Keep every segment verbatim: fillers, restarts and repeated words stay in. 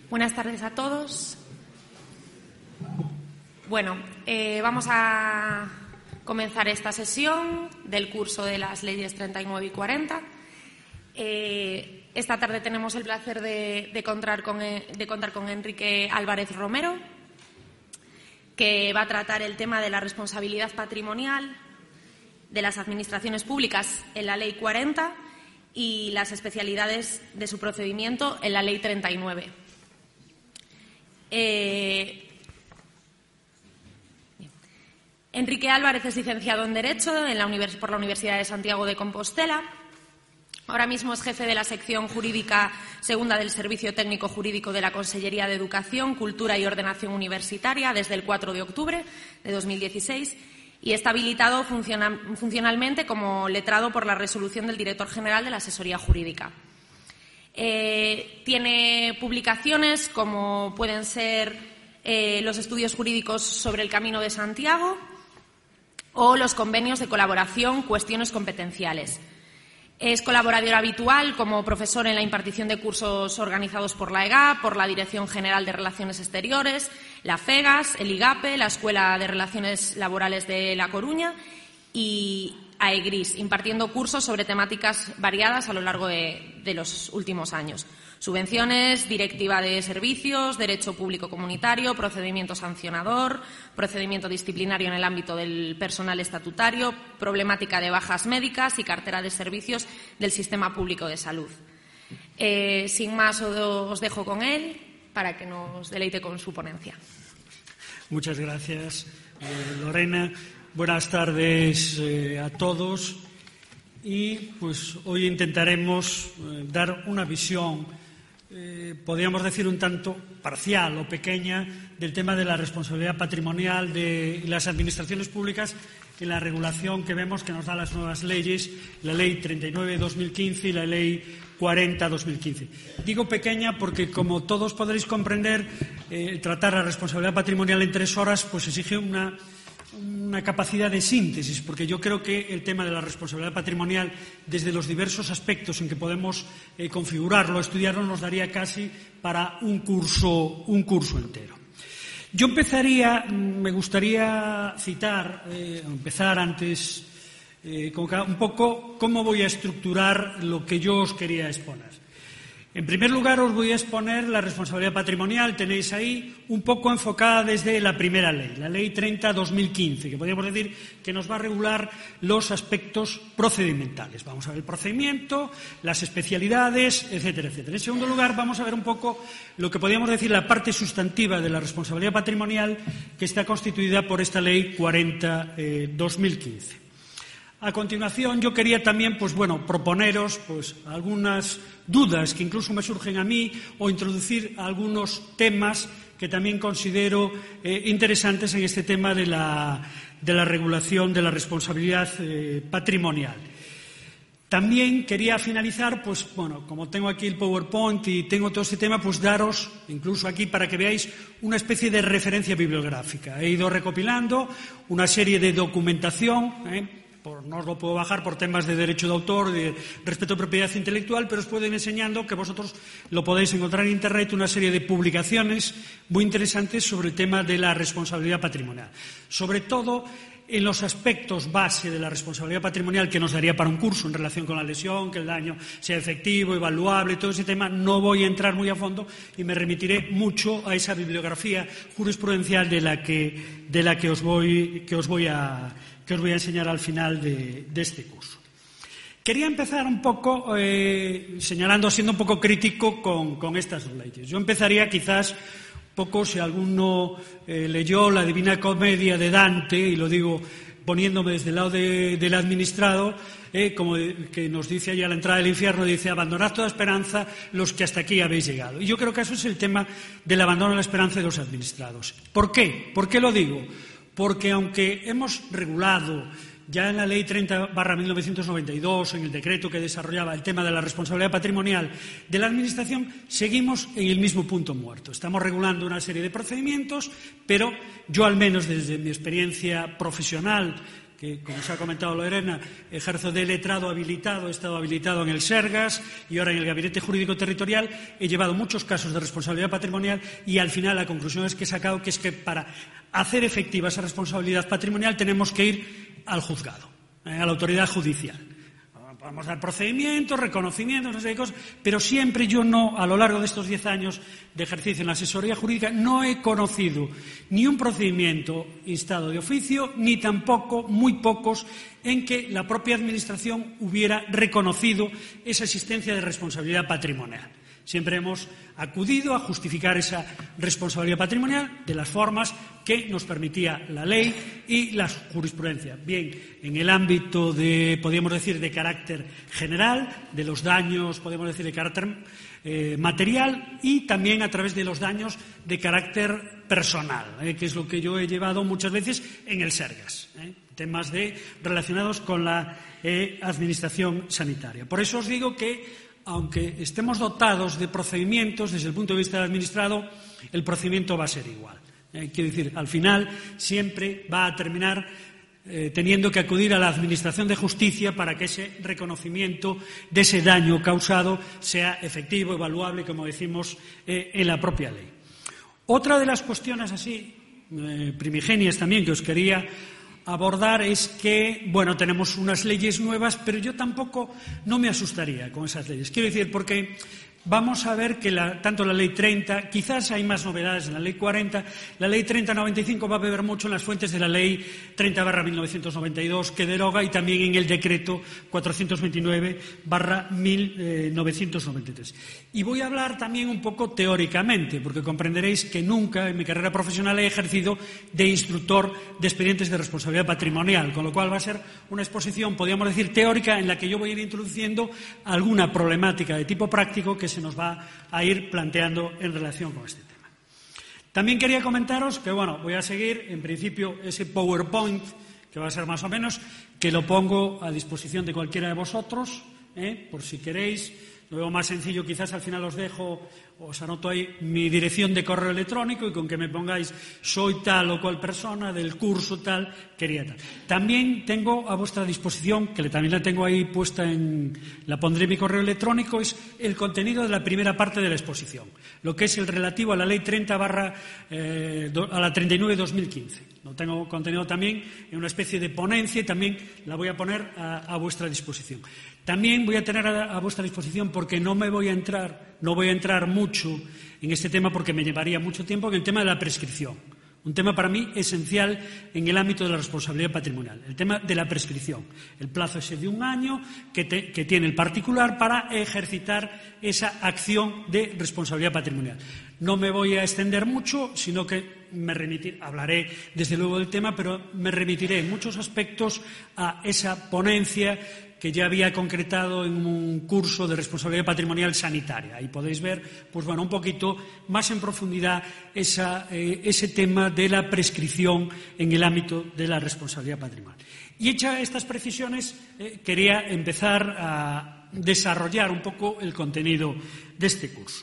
Buenas tardes a todos. Bueno, eh, vamos a comenzar esta sesión del curso de las leyes treinta y nueve y cuarenta. Eh, esta tarde tenemos el placer de, de, contar con, de contar con Enrique Álvarez Romero, que va a tratar el tema de la responsabilidad patrimonial de las administraciones públicas en la Ley cuarenta y las especialidades de su procedimiento en la Ley treinta y nueve. Eh, Enrique Álvarez es licenciado en Derecho en la univers- por la Universidad de Santiago de Compostela. Ahora mismo es jefe de la sección jurídica segunda del Servicio Técnico Jurídico de la Consellería de Educación, Cultura y Ordenación Universitaria desde el cuatro de octubre de dos mil dieciséis y está habilitado funciona- funcionalmente como letrado por la resolución del Director General de la Asesoría Jurídica. Eh, tiene publicaciones como pueden ser eh, los estudios jurídicos sobre el Camino de Santiago o los convenios de colaboración, cuestiones competenciales. Es colaborador habitual como profesor en la impartición de cursos organizados por la E G A, por la Dirección General de Relaciones Exteriores, la FEGAS, el IGAPE, la Escuela de Relaciones Laborales de La Coruña y AEGRIS, impartiendo cursos sobre temáticas variadas a lo largo de, de los últimos años. Subvenciones, directiva de servicios, derecho público comunitario, procedimiento sancionador, procedimiento disciplinario en el ámbito del personal estatutario, problemática de bajas médicas y cartera de servicios del sistema público de salud. Eh, sin más, os dejo con él para que nos deleite con su ponencia. Muchas gracias, eh, Lorena. Buenas tardes eh, a todos. Y pues hoy intentaremos eh, dar una visión, eh, podríamos decir un tanto parcial o pequeña, del tema de la responsabilidad patrimonial de las administraciones públicas en la regulación que vemos que nos dan las nuevas leyes, la Ley treinta y nueve de dos mil quince y la Ley cuarenta de dos mil quince. Digo pequeña porque, como todos podréis comprender, eh, tratar la responsabilidad patrimonial en tres horas pues exige una... una capacidad de síntesis, porque yo creo que el tema de la responsabilidad patrimonial, desde los diversos aspectos en que podemos eh, configurarlo, estudiarlo, nos daría casi para un curso, un curso entero. Yo empezaría, me gustaría citar, eh, empezar antes, eh, un poco cómo voy a estructurar lo que yo os quería exponer. En primer lugar, os voy a exponer la responsabilidad patrimonial, tenéis ahí, un poco enfocada desde la primera ley, la Ley treinta de dos mil quince, que podríamos decir que nos va a regular los aspectos procedimentales. Vamos a ver el procedimiento, las especialidades, etcétera, etcétera. En segundo lugar, vamos a ver un poco lo que podríamos decir la parte sustantiva de la responsabilidad patrimonial, que está constituida por esta Ley cuarenta de dos mil quince. A continuación, yo quería también, pues bueno, proponeros pues algunas dudas que incluso me surgen a mí o introducir algunos temas que también considero eh, interesantes en este tema de la, de la regulación de la responsabilidad eh, patrimonial. También quería finalizar, pues bueno, como tengo aquí el PowerPoint y tengo todo este tema, pues daros, incluso aquí para que veáis, una especie de referencia bibliográfica. He ido recopilando una serie de documentación, ¿eh? Por, no os lo puedo bajar por temas de derecho de autor, de respeto a propiedad intelectual, pero os puedo ir enseñando que vosotros lo podéis encontrar en Internet, una serie de publicaciones muy interesantes sobre el tema de la responsabilidad patrimonial. Sobre todo en los aspectos base de la responsabilidad patrimonial que nos daría para un curso en relación con la lesión, que el daño sea efectivo, evaluable, todo ese tema, no voy a entrar muy a fondo y me remitiré mucho a esa bibliografía jurisprudencial de la que, de la que os voy, que os voy a... que os voy a enseñar al final de, de este curso. Quería empezar un poco eh, señalando, siendo un poco crítico con, con estas dos leyes. Yo empezaría quizás un poco, si alguno eh, leyó la Divina Comedia de Dante, y lo digo poniéndome desde el lado de, del administrado, eh, como de, que nos dice allá a la entrada del infierno, dice: abandonad toda esperanza los que hasta aquí habéis llegado. Y yo creo que eso es el tema del abandono de la esperanza de los administrados. ¿Por qué? ¿Por qué lo digo? Porque aunque hemos regulado ya en la Ley treinta barra mil novecientos noventa y dos, en el decreto que desarrollaba el tema de la responsabilidad patrimonial de la Administración, seguimos en el mismo punto muerto. Estamos regulando una serie de procedimientos, pero yo, al menos desde mi experiencia profesional que, como se ha comentado Lorena, ejerzo de letrado habilitado, he estado habilitado en el Sergas y ahora en el Gabinete Jurídico Territorial. He llevado muchos casos de responsabilidad patrimonial y al final la conclusión es que he sacado que es que para hacer efectiva esa responsabilidad patrimonial tenemos que ir al juzgado, eh, a la autoridad judicial. Podemos dar procedimientos, reconocimientos, no sé qué cosas, pero siempre yo no, a lo largo de estos diez años de ejercicio en la asesoría jurídica, no he conocido ni un procedimiento instado de oficio, ni tampoco, muy pocos, en que la propia Administración hubiera reconocido esa existencia de responsabilidad patrimonial. Siempre hemos acudido a justificar esa responsabilidad patrimonial de las formas que nos permitía la ley y la jurisprudencia. Bien, en el ámbito de, podríamos decir, de carácter general, de los daños, podemos decir, de carácter eh, material y también a través de los daños de carácter personal, eh, que es lo que yo he llevado muchas veces en el Sergas, eh, temas de, relacionados con la eh, administración sanitaria. Por eso os digo que aunque estemos dotados de procedimientos, desde el punto de vista del administrado, el procedimiento va a ser igual. Eh, quiero decir, al final siempre va a terminar eh, teniendo que acudir a la Administración de Justicia para que ese reconocimiento de ese daño causado sea efectivo, evaluable, como decimos eh, en la propia ley. Otra de las cuestiones así eh, primigenias también que os quería abordar es que, bueno, tenemos unas leyes nuevas, pero yo tampoco no me asustaría con esas leyes. Quiero decir, porque vamos a ver que la, tanto la Ley treinta, quizás hay más novedades en la Ley cuarenta, la Ley treinta noventa y cinco va a beber mucho en las fuentes de la Ley treinta barra mil novecientos noventa y dos, que deroga, y también en el Decreto cuatrocientos veintinueve barra mil novecientos noventa y tres. Y voy a hablar también un poco teóricamente, porque comprenderéis que nunca en mi carrera profesional he ejercido de instructor de expedientes de responsabilidad patrimonial, con lo cual va a ser una exposición, podríamos decir, teórica, en la que yo voy a ir introduciendo alguna problemática de tipo práctico que se nos va a ir planteando en relación con este tema. También quería comentaros que, bueno, voy a seguir, en principio, ese PowerPoint, que va a ser más o menos, que lo pongo a disposición de cualquiera de vosotros, ¿eh? Por si queréis. Lo veo más sencillo, quizás al final os dejo, os anoto ahí mi dirección de correo electrónico y con que me pongáis soy tal o cual persona, del curso tal, quería tal. También tengo a vuestra disposición, que también la tengo ahí puesta en, la pondré en mi correo electrónico, es el contenido de la primera parte de la exposición, lo que es el relativo a la Ley treinta barra, eh, a la treinta y nueve barra dos mil quince. Lo tengo contenido también en una especie de ponencia y también la voy a poner a, a vuestra disposición. También voy a tener a, a vuestra disposición, porque no me voy a entrar, no voy a entrar mucho en este tema porque me llevaría mucho tiempo, en el tema de la prescripción. Un tema para mí esencial en el ámbito de la responsabilidad patrimonial, el tema de la prescripción, el plazo ese de un año que, te, que tiene el particular para ejercitar esa acción de responsabilidad patrimonial. No me voy a extender mucho, sino que me remitiré, hablaré desde luego del tema, pero me remitiré en muchos aspectos a esa ponencia que ya había concretado en un curso de responsabilidad patrimonial sanitaria. Ahí podéis ver, pues bueno, un poquito más en profundidad esa, eh, ese tema de la prescripción en el ámbito de la responsabilidad patrimonial. Y hechas estas precisiones, eh, quería empezar a desarrollar un poco el contenido de este curso.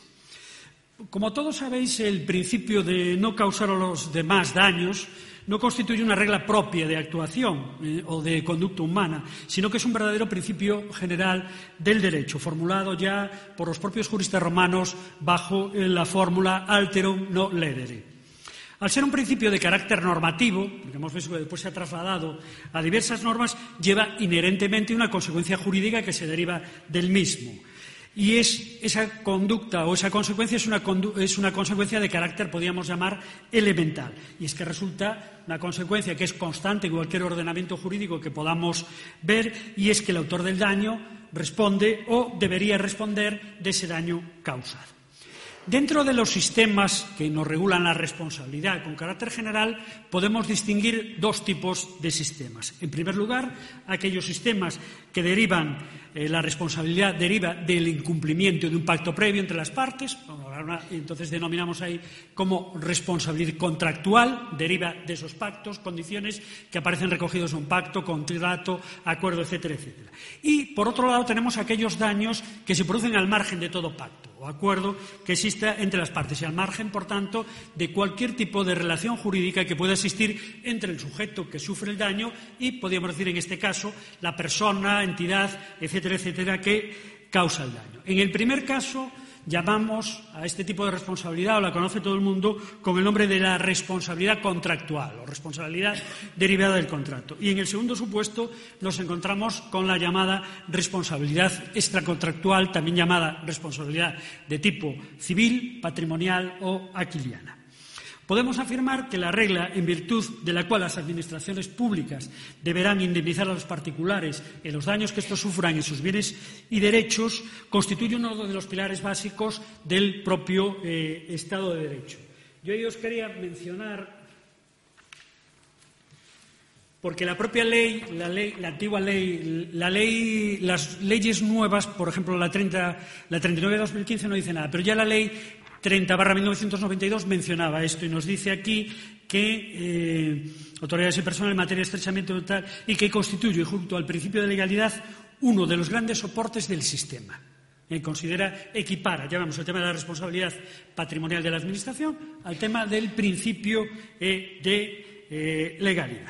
Como todos sabéis, el principio de no causar a los demás daños no constituye una regla propia de actuación eh, o de conducta humana, sino que es un verdadero principio general del derecho, formulado ya por los propios juristas romanos bajo eh, la fórmula alterum no ledere. Al ser un principio de carácter normativo, porque hemos visto que después se ha trasladado a diversas normas, lleva inherentemente una consecuencia jurídica que se deriva del mismo. Y es, esa conducta o esa consecuencia es una, es una consecuencia de carácter, podríamos llamar, elemental. Y es que resulta una consecuencia que es constante en cualquier ordenamiento jurídico que podamos ver, y es que el autor del daño responde o debería responder de ese daño causado. Dentro de los sistemas que nos regulan la responsabilidad con carácter general, podemos distinguir dos tipos de sistemas. En primer lugar, aquellos sistemas que derivan eh, la responsabilidad deriva del incumplimiento de un pacto previo entre las partes, entonces denominamos ahí como responsabilidad contractual, deriva de esos pactos, condiciones que aparecen recogidos en un pacto, contrato, acuerdo, etcétera, etcétera. Y, por otro lado, tenemos aquellos daños que se producen al margen de todo pacto o acuerdo que exista entre las partes y al margen, por tanto, de cualquier tipo de relación jurídica que pueda existir entre el sujeto que sufre el daño y, podríamos decir en este caso, la persona, entidad, etcétera, etcétera, que causa el daño. En el primer caso, llamamos a este tipo de responsabilidad, o la conoce todo el mundo, con el nombre de la responsabilidad contractual o responsabilidad derivada del contrato. Y en el segundo supuesto nos encontramos con la llamada responsabilidad extracontractual, también llamada responsabilidad de tipo civil, patrimonial o aquiliana. Podemos afirmar que la regla en virtud de la cual las administraciones públicas deberán indemnizar a los particulares en los daños que estos sufran en sus bienes y derechos constituye uno de los pilares básicos del propio eh, Estado de Derecho. Yo ahí os quería mencionar, porque la propia ley, la, ley, la antigua ley, la ley, las leyes nuevas, por ejemplo la, treinta, la treinta y nueve de dos mil quince no dice nada, pero ya la ley treinta barra mil novecientos noventa y dos mencionaba esto y nos dice aquí que eh, autoridades y personas en materia de estrechamiento tal y que constituye, junto al principio de legalidad, uno de los grandes soportes del sistema. Eh, considera, equipara, llamamos el tema de la responsabilidad patrimonial de la Administración al tema del principio eh, de eh, legalidad.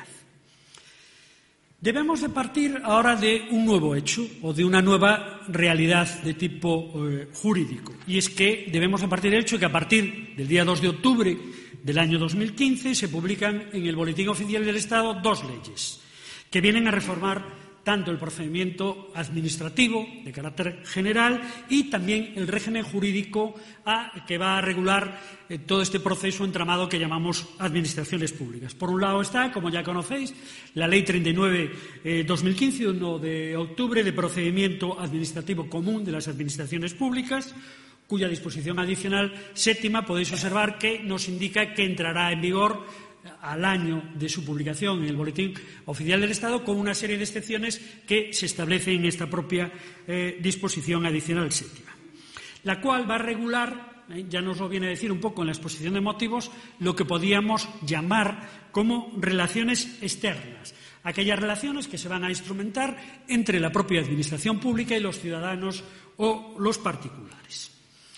Debemos de partir ahora de un nuevo hecho o de una nueva realidad de tipo eh, jurídico. Y es que debemos de partir del hecho que a partir del día dos de octubre del año dos mil quince se publican en el Boletín Oficial del Estado dos leyes que vienen a reformar tanto el procedimiento administrativo de carácter general y también el régimen jurídico a, que va a regular eh, todo este proceso entramado que llamamos administraciones públicas. Por un lado está, como ya conocéis, la Ley treinta y nueve barra dos mil quince, de uno de octubre, de procedimiento administrativo común de las administraciones públicas, cuya disposición adicional séptima podéis observar que nos indica que entrará en vigor al año de su publicación en el Boletín Oficial del Estado, con una serie de excepciones que se establecen en esta propia eh, disposición adicional séptima, la cual va a regular, eh, ya nos lo viene a decir un poco en la exposición de motivos, lo que podíamos llamar como relaciones externas, aquellas relaciones que se van a instrumentar entre la propia Administración pública y los ciudadanos o los particulares.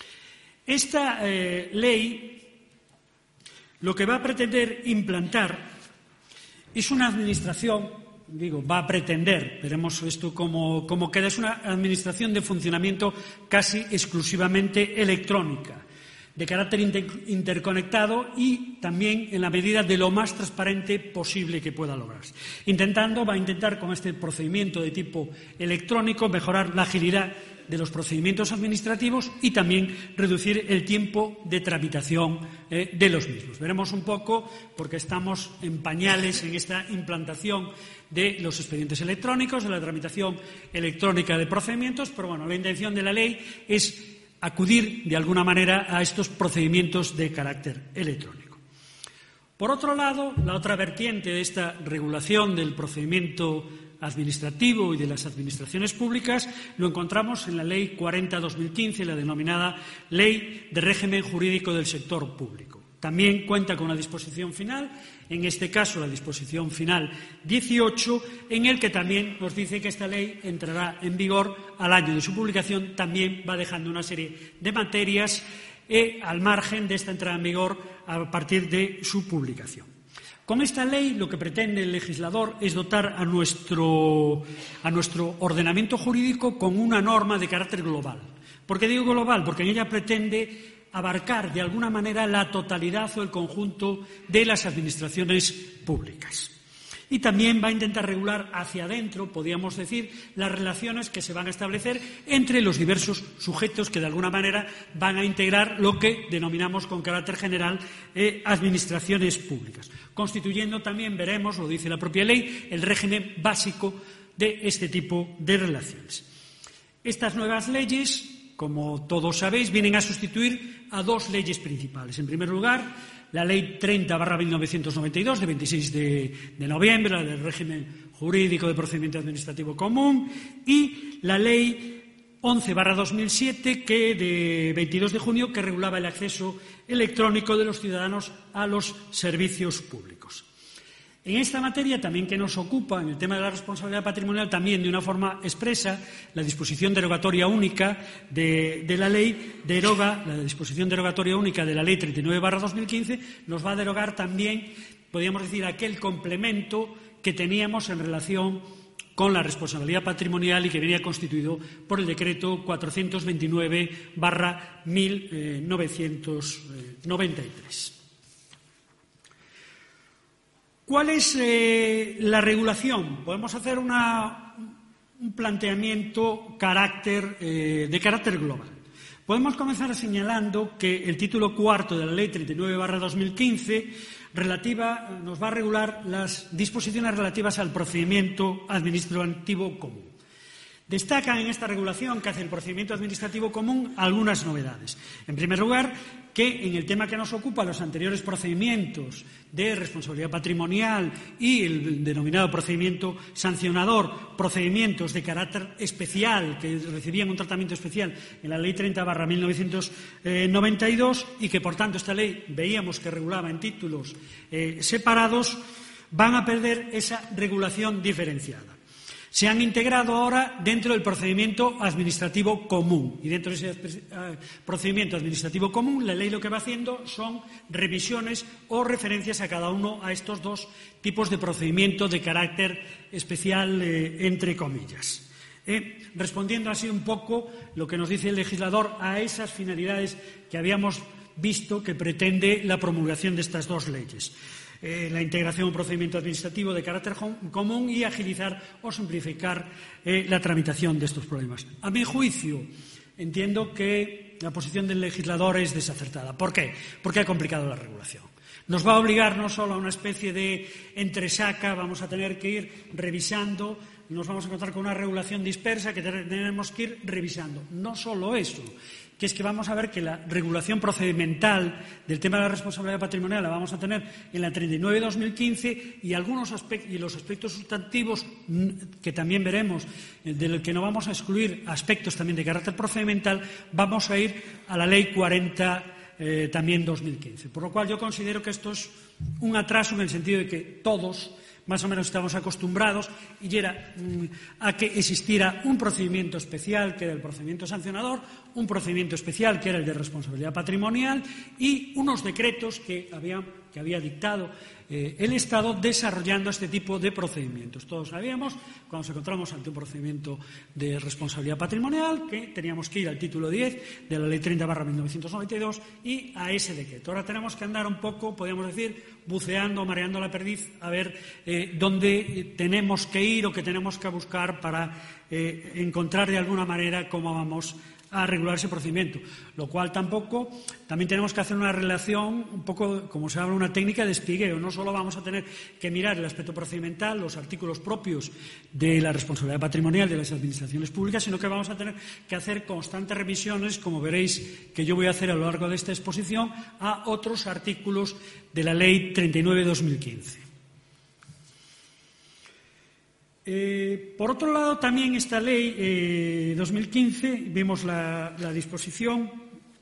Esta eh, ley lo que va a pretender implantar es una administración, digo, va a pretender, veremos esto cómo, cómo queda, es una administración de funcionamiento casi exclusivamente electrónica, de carácter inter interconectado y también en la medida de lo más transparente posible que pueda lograrse. Intentando, va a intentar con este procedimiento de tipo electrónico mejorar la agilidad de los procedimientos administrativos y también reducir el tiempo de tramitación eh, de los mismos. Veremos un poco, porque estamos en pañales en esta implantación de los expedientes electrónicos, de la tramitación electrónica de procedimientos, pero bueno, la intención de la ley es acudir de alguna manera a estos procedimientos de carácter electrónico. Por otro lado, la otra vertiente de esta regulación del procedimiento administrativo y de las administraciones públicas lo encontramos en la Ley cuarenta barra dos mil quince, la denominada Ley de Régimen Jurídico del Sector Público. También cuenta con una disposición final, en este caso la disposición final dieciocho, en el que también nos dice que esta ley entrará en vigor al año de su publicación. También va dejando una serie de materias eh, al margen de esta entrada en vigor a partir de su publicación. Con esta ley lo que pretende el legislador es dotar a nuestro, a nuestro ordenamiento jurídico con una norma de carácter global. ¿Por qué digo global? Porque en ella pretende abarcar de alguna manera la totalidad o el conjunto de las administraciones públicas. Y también va a intentar regular hacia adentro, podríamos decir, las relaciones que se van a establecer entre los diversos sujetos que de alguna manera van a integrar lo que denominamos con carácter general eh, administraciones públicas, constituyendo también, veremos, lo dice la propia ley, el régimen básico de este tipo de relaciones. Estas nuevas leyes, como todos sabéis, vienen a sustituir a dos leyes principales. En primer lugar, la Ley treinta barra mil novecientos noventa y dos, de veintiséis de, de noviembre, la del régimen jurídico de procedimiento administrativo común, y la Ley once barra dos mil siete, que de veintidós de junio, que regulaba el acceso electrónico de los ciudadanos a los servicios públicos. En esta materia, también que nos ocupa, en el tema de la responsabilidad patrimonial, también de una forma expresa, la disposición derogatoria única de, de la ley deroga, la disposición derogatoria única de la Ley treinta y nueve barra dos mil quince, nos va a derogar también, podríamos decir, aquel complemento que teníamos en relación con la responsabilidad patrimonial y que venía constituido por el decreto cuatrocientos veintinueve barra mil novecientos noventa y tres. ¿Cuál es eh, la regulación? Podemos hacer una, un planteamiento carácter, eh, de carácter global. Podemos comenzar señalando que el título cuarto de la Ley treinta y nueve barra dos mil quince relativa, nos va a regular las disposiciones relativas al procedimiento administrativo común. Destacan en esta regulación que hace el procedimiento administrativo común algunas novedades. En primer lugar, que en el tema que nos ocupa, los anteriores procedimientos de responsabilidad patrimonial y el denominado procedimiento sancionador, procedimientos de carácter especial que recibían un tratamiento especial en la Ley treinta barra mil novecientos noventa y dos y que, por tanto, esta ley veíamos que regulaba en títulos eh, separados, van a perder esa regulación diferenciada. Se han integrado ahora dentro del procedimiento administrativo común. Y dentro de ese procedimiento administrativo común, la ley lo que va haciendo son revisiones o referencias a cada uno a estos dos tipos de procedimiento de carácter especial, eh, entre comillas. Eh, respondiendo así un poco lo que nos dice el legislador a esas finalidades que habíamos visto que pretende la promulgación de estas dos leyes. Eh, la integración de un procedimiento administrativo de carácter común y agilizar o simplificar eh, la tramitación de estos problemas. A mi juicio, entiendo que la posición del legislador es desacertada. ¿Por qué? Porque ha complicado la regulación. Nos va a obligar no solo a una especie de entresaca, vamos a tener que ir revisando, nos vamos a encontrar con una regulación dispersa que tenemos que ir revisando. No solo eso, que es que vamos a ver que la regulación procedimental del tema de la responsabilidad patrimonial la vamos a tener en la treinta y nueve barra dos mil quince y algunos aspectos, y los aspectos sustantivos que también veremos, del que no vamos a excluir aspectos también de carácter procedimental, vamos a ir a la Ley cuarenta eh, también dos mil quince. Por lo cual yo considero que esto es un atraso en el sentido de que todos más o menos estamos acostumbrados y era mm, a que existiera un procedimiento especial que era el procedimiento sancionador, un procedimiento especial que era el de responsabilidad patrimonial y unos decretos que había, que había dictado eh, el Estado desarrollando este tipo de procedimientos. Todos sabíamos, cuando nos encontramos ante un procedimiento de responsabilidad patrimonial, que teníamos que ir al título diez de la Ley treinta barra mil novecientos noventa y dos y a ese decreto. Ahora tenemos que andar un poco, podríamos decir, buceando, mareando la perdiz, a ver eh, dónde tenemos que ir o qué tenemos que buscar para eh, encontrar de alguna manera cómo vamos a regular ese procedimiento, lo cual tampoco, también tenemos que hacer una relación un poco, como se habla, una técnica de espigueo. No solo vamos a tener que mirar el aspecto procedimental, los artículos propios de la responsabilidad patrimonial de las administraciones públicas, sino que vamos a tener que hacer constantes revisiones, como veréis que yo voy a hacer a lo largo de esta exposición, a otros artículos de la Ley treinta y nueve barra dos mil quince. Eh, por otro lado, también esta Ley eh, dos mil quince, vemos la, la disposición.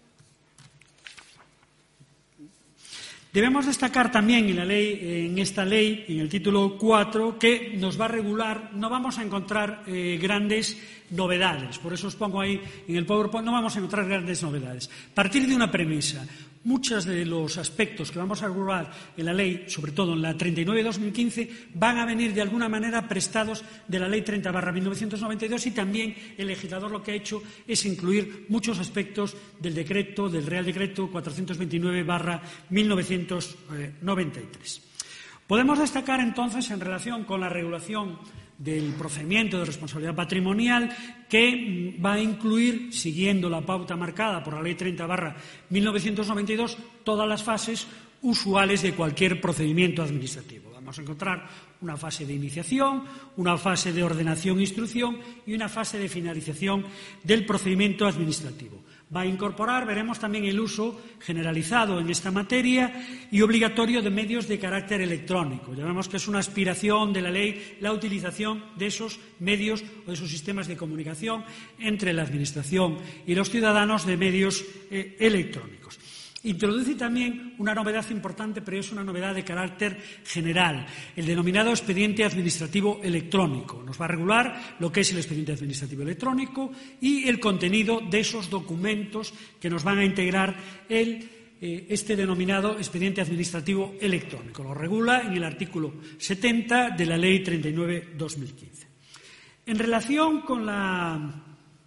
Debemos destacar también en, la ley, en esta ley, en el título cuatro, que nos va a regular, no vamos a encontrar eh, grandes novedades. Por eso os pongo ahí en el PowerPoint, no vamos a encontrar grandes novedades. Partir de una premisa. Muchos de los aspectos que vamos a regular en la ley, sobre todo en la treinta y nueve barra dos mil quince, van a venir de alguna manera prestados de la Ley treinta barra mil novecientos noventa y dos y también el legislador lo que ha hecho es incluir muchos aspectos del decreto, del Real Decreto cuatrocientos veintinueve barra mil novecientos noventa y tres. Podemos destacar entonces en relación con la regulación del procedimiento de responsabilidad patrimonial que va a incluir, siguiendo la pauta marcada por la Ley treinta barra mil novecientos noventa y dos, todas las fases usuales de cualquier procedimiento administrativo. Vamos a encontrar una fase de iniciación, una fase de ordenación e instrucción y una fase de finalización del procedimiento administrativo. Va a incorporar, veremos también el uso generalizado en esta materia y obligatorio de medios de carácter electrónico. Ya vemos que es una aspiración de la ley la utilización de esos medios o de esos sistemas de comunicación entre la Administración y los ciudadanos de medios eh, electrónicos. Introduce también una novedad importante, pero es una novedad de carácter general, el denominado expediente administrativo electrónico. Nos va a regular lo que es el expediente administrativo electrónico y el contenido de esos documentos que nos van a integrar el, eh, este denominado expediente administrativo electrónico. Lo regula en el artículo setenta de la Ley treinta y nueve barra dos mil quince. En relación con la...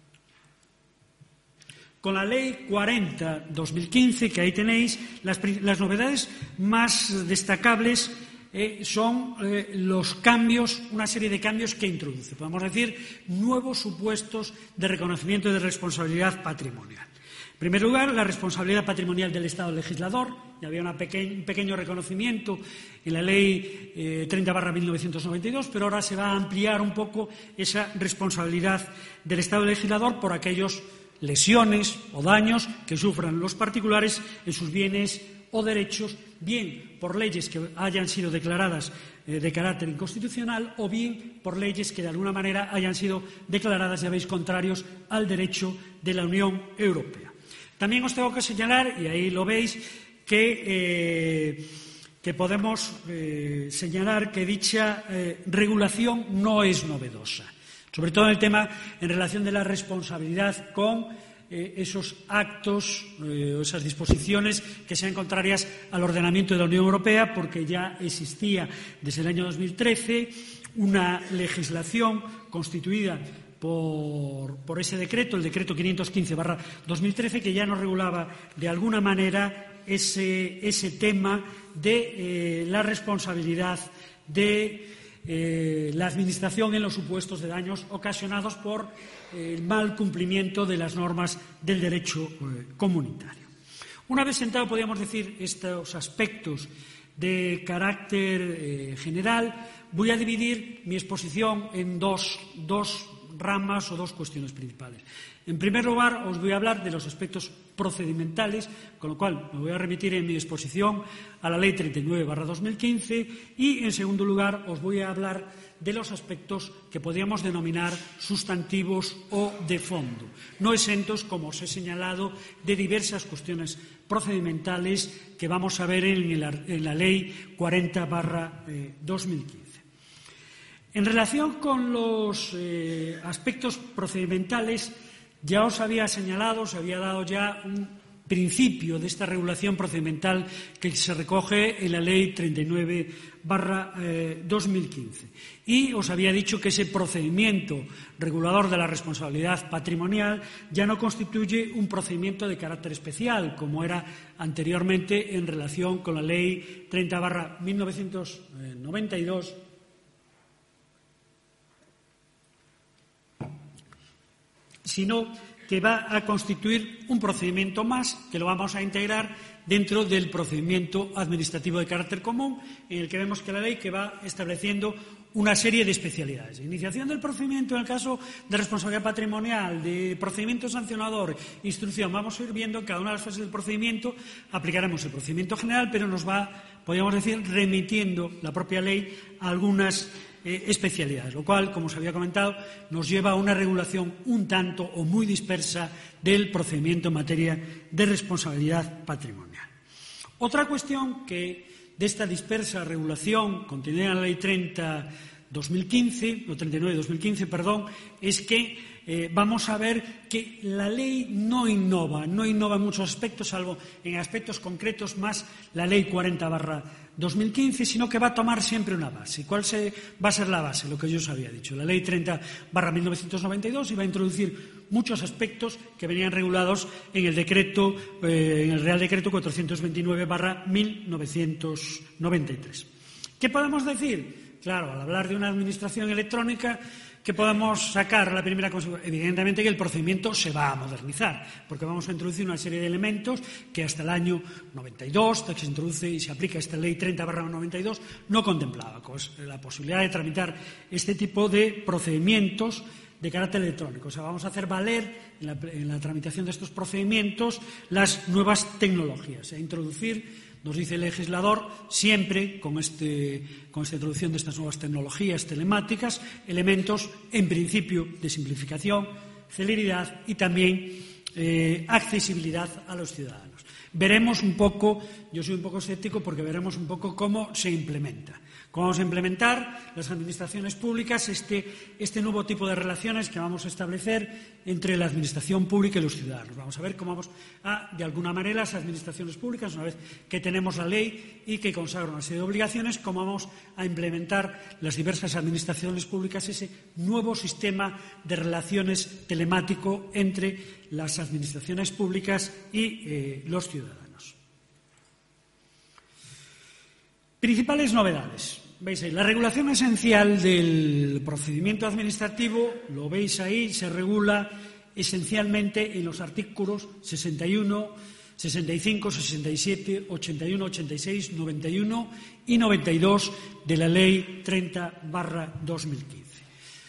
Con la Ley cuarenta barra dos mil quince, que ahí tenéis, las, las novedades más destacables eh, son eh, los cambios, una serie de cambios que introduce. Podemos decir, nuevos supuestos de reconocimiento de responsabilidad patrimonial. En primer lugar, la responsabilidad patrimonial del Estado legislador. Ya había una peque un pequeño reconocimiento en la Ley eh, treinta barra mil novecientos noventa y dos, pero ahora se va a ampliar un poco esa responsabilidad del Estado legislador por aquellos lesiones o daños que sufran los particulares en sus bienes o derechos, bien por leyes que hayan sido declaradas eh, de carácter inconstitucional o bien por leyes que de alguna manera hayan sido declaradas, ya veis, contrarios al derecho de la Unión Europea. También os tengo que señalar, y ahí lo veis, que, eh, que podemos eh, señalar que dicha eh, regulación no es novedosa. Sobre todo en el tema en relación de la responsabilidad con eh, esos actos eh, o esas disposiciones que sean contrarias al ordenamiento de la Unión Europea, porque ya existía desde el año dos mil trece una legislación constituida por, por ese decreto, el decreto quinientos quince barra dos mil trece, que ya nos regulaba de alguna manera ese, ese tema de eh, la responsabilidad de Eh, la Administración en los supuestos de daños ocasionados por eh, el mal cumplimiento de las normas del derecho eh, comunitario. Una vez sentado, podríamos decir, estos aspectos de carácter eh, general, voy a dividir mi exposición en dos, dos ramas o dos cuestiones principales. En primer lugar, os voy a hablar de los aspectos procedimentales, con lo cual me voy a remitir en mi exposición a la Ley treinta y nueve barra dos mil quince y, en segundo lugar, os voy a hablar de los aspectos que podríamos denominar sustantivos o de fondo, no exentos, como os he señalado, de diversas cuestiones procedimentales que vamos a ver en, el, en la Ley cuarenta barra dos mil quince. En relación con los eh, aspectos procedimentales, ya os había señalado, os había dado ya un principio de esta regulación procedimental que se recoge en la Ley treinta y nueve barra dos mil quince. Y os había dicho que ese procedimiento regulador de la responsabilidad patrimonial ya no constituye un procedimiento de carácter especial, como era anteriormente en relación con la Ley treinta barra mil novecientos noventa y dos, sino que va a constituir un procedimiento más que lo vamos a integrar dentro del procedimiento administrativo de carácter común, en el que vemos que la ley que va estableciendo una serie de especialidades. Iniciación del procedimiento en el caso de responsabilidad patrimonial, de procedimiento sancionador, instrucción. Vamos a ir viendo en cada una de las fases del procedimiento, aplicaremos el procedimiento general, pero nos va, podríamos decir, remitiendo la propia ley a algunas Eh, especialidades, lo cual, como os había comentado, nos lleva a una regulación un tanto o muy dispersa del procedimiento en materia de responsabilidad patrimonial. Otra cuestión que de esta dispersa regulación contenida en la Ley treinta barra dos mil quince, o treinta y nueve barra dos mil quince, perdón, es que eh, vamos a ver que la ley no innova, no innova en muchos aspectos, salvo en aspectos concretos más la Ley cuarenta barra dos mil quince, sino que va a tomar siempre una base. ¿Cuál se, va a ser la base? Lo que yo os había dicho. La Ley treinta barra mil novecientos noventa y dos iba a introducir muchos aspectos que venían regulados en el decreto, eh, en el Real Decreto cuatrocientos veintinueve barra mil novecientos noventa y tres. ¿Qué podemos decir? Claro, al hablar de una administración electrónica, ¿qué podemos sacar la primera consecuencia? Evidentemente que el procedimiento se va a modernizar, porque vamos a introducir una serie de elementos que hasta el año noventa y dos, hasta que se introduce y se aplica esta ley treinta barra noventa y dos, no contemplaba, pues, la posibilidad de tramitar este tipo de procedimientos de carácter electrónico. O sea, vamos a hacer valer en la, en la tramitación de estos procedimientos las nuevas tecnologías, e introducir, nos dice el legislador, siempre con, este, con esta introducción de estas nuevas tecnologías telemáticas, elementos, en principio, de simplificación, celeridad y también eh, accesibilidad a los ciudadanos. Veremos un poco, yo soy un poco escéptico porque veremos un poco cómo se implementa. Cómo vamos a implementar las administraciones públicas este, este nuevo tipo de relaciones que vamos a establecer entre la administración pública y los ciudadanos. Vamos a ver cómo vamos a, de alguna manera, las administraciones públicas, una vez que tenemos la ley y que consagra una serie de obligaciones, cómo vamos a implementar las diversas administraciones públicas ese nuevo sistema de relaciones telemático entre las administraciones públicas y eh, los ciudadanos. Principales novedades. Veis ahí, la regulación esencial del procedimiento administrativo, lo veis ahí, se regula esencialmente en los artículos sesenta y uno, sesenta y cinco, sesenta y siete, ochenta y uno, ochenta y seis, noventa y uno y noventa y dos de la Ley treinta barra dos mil quince.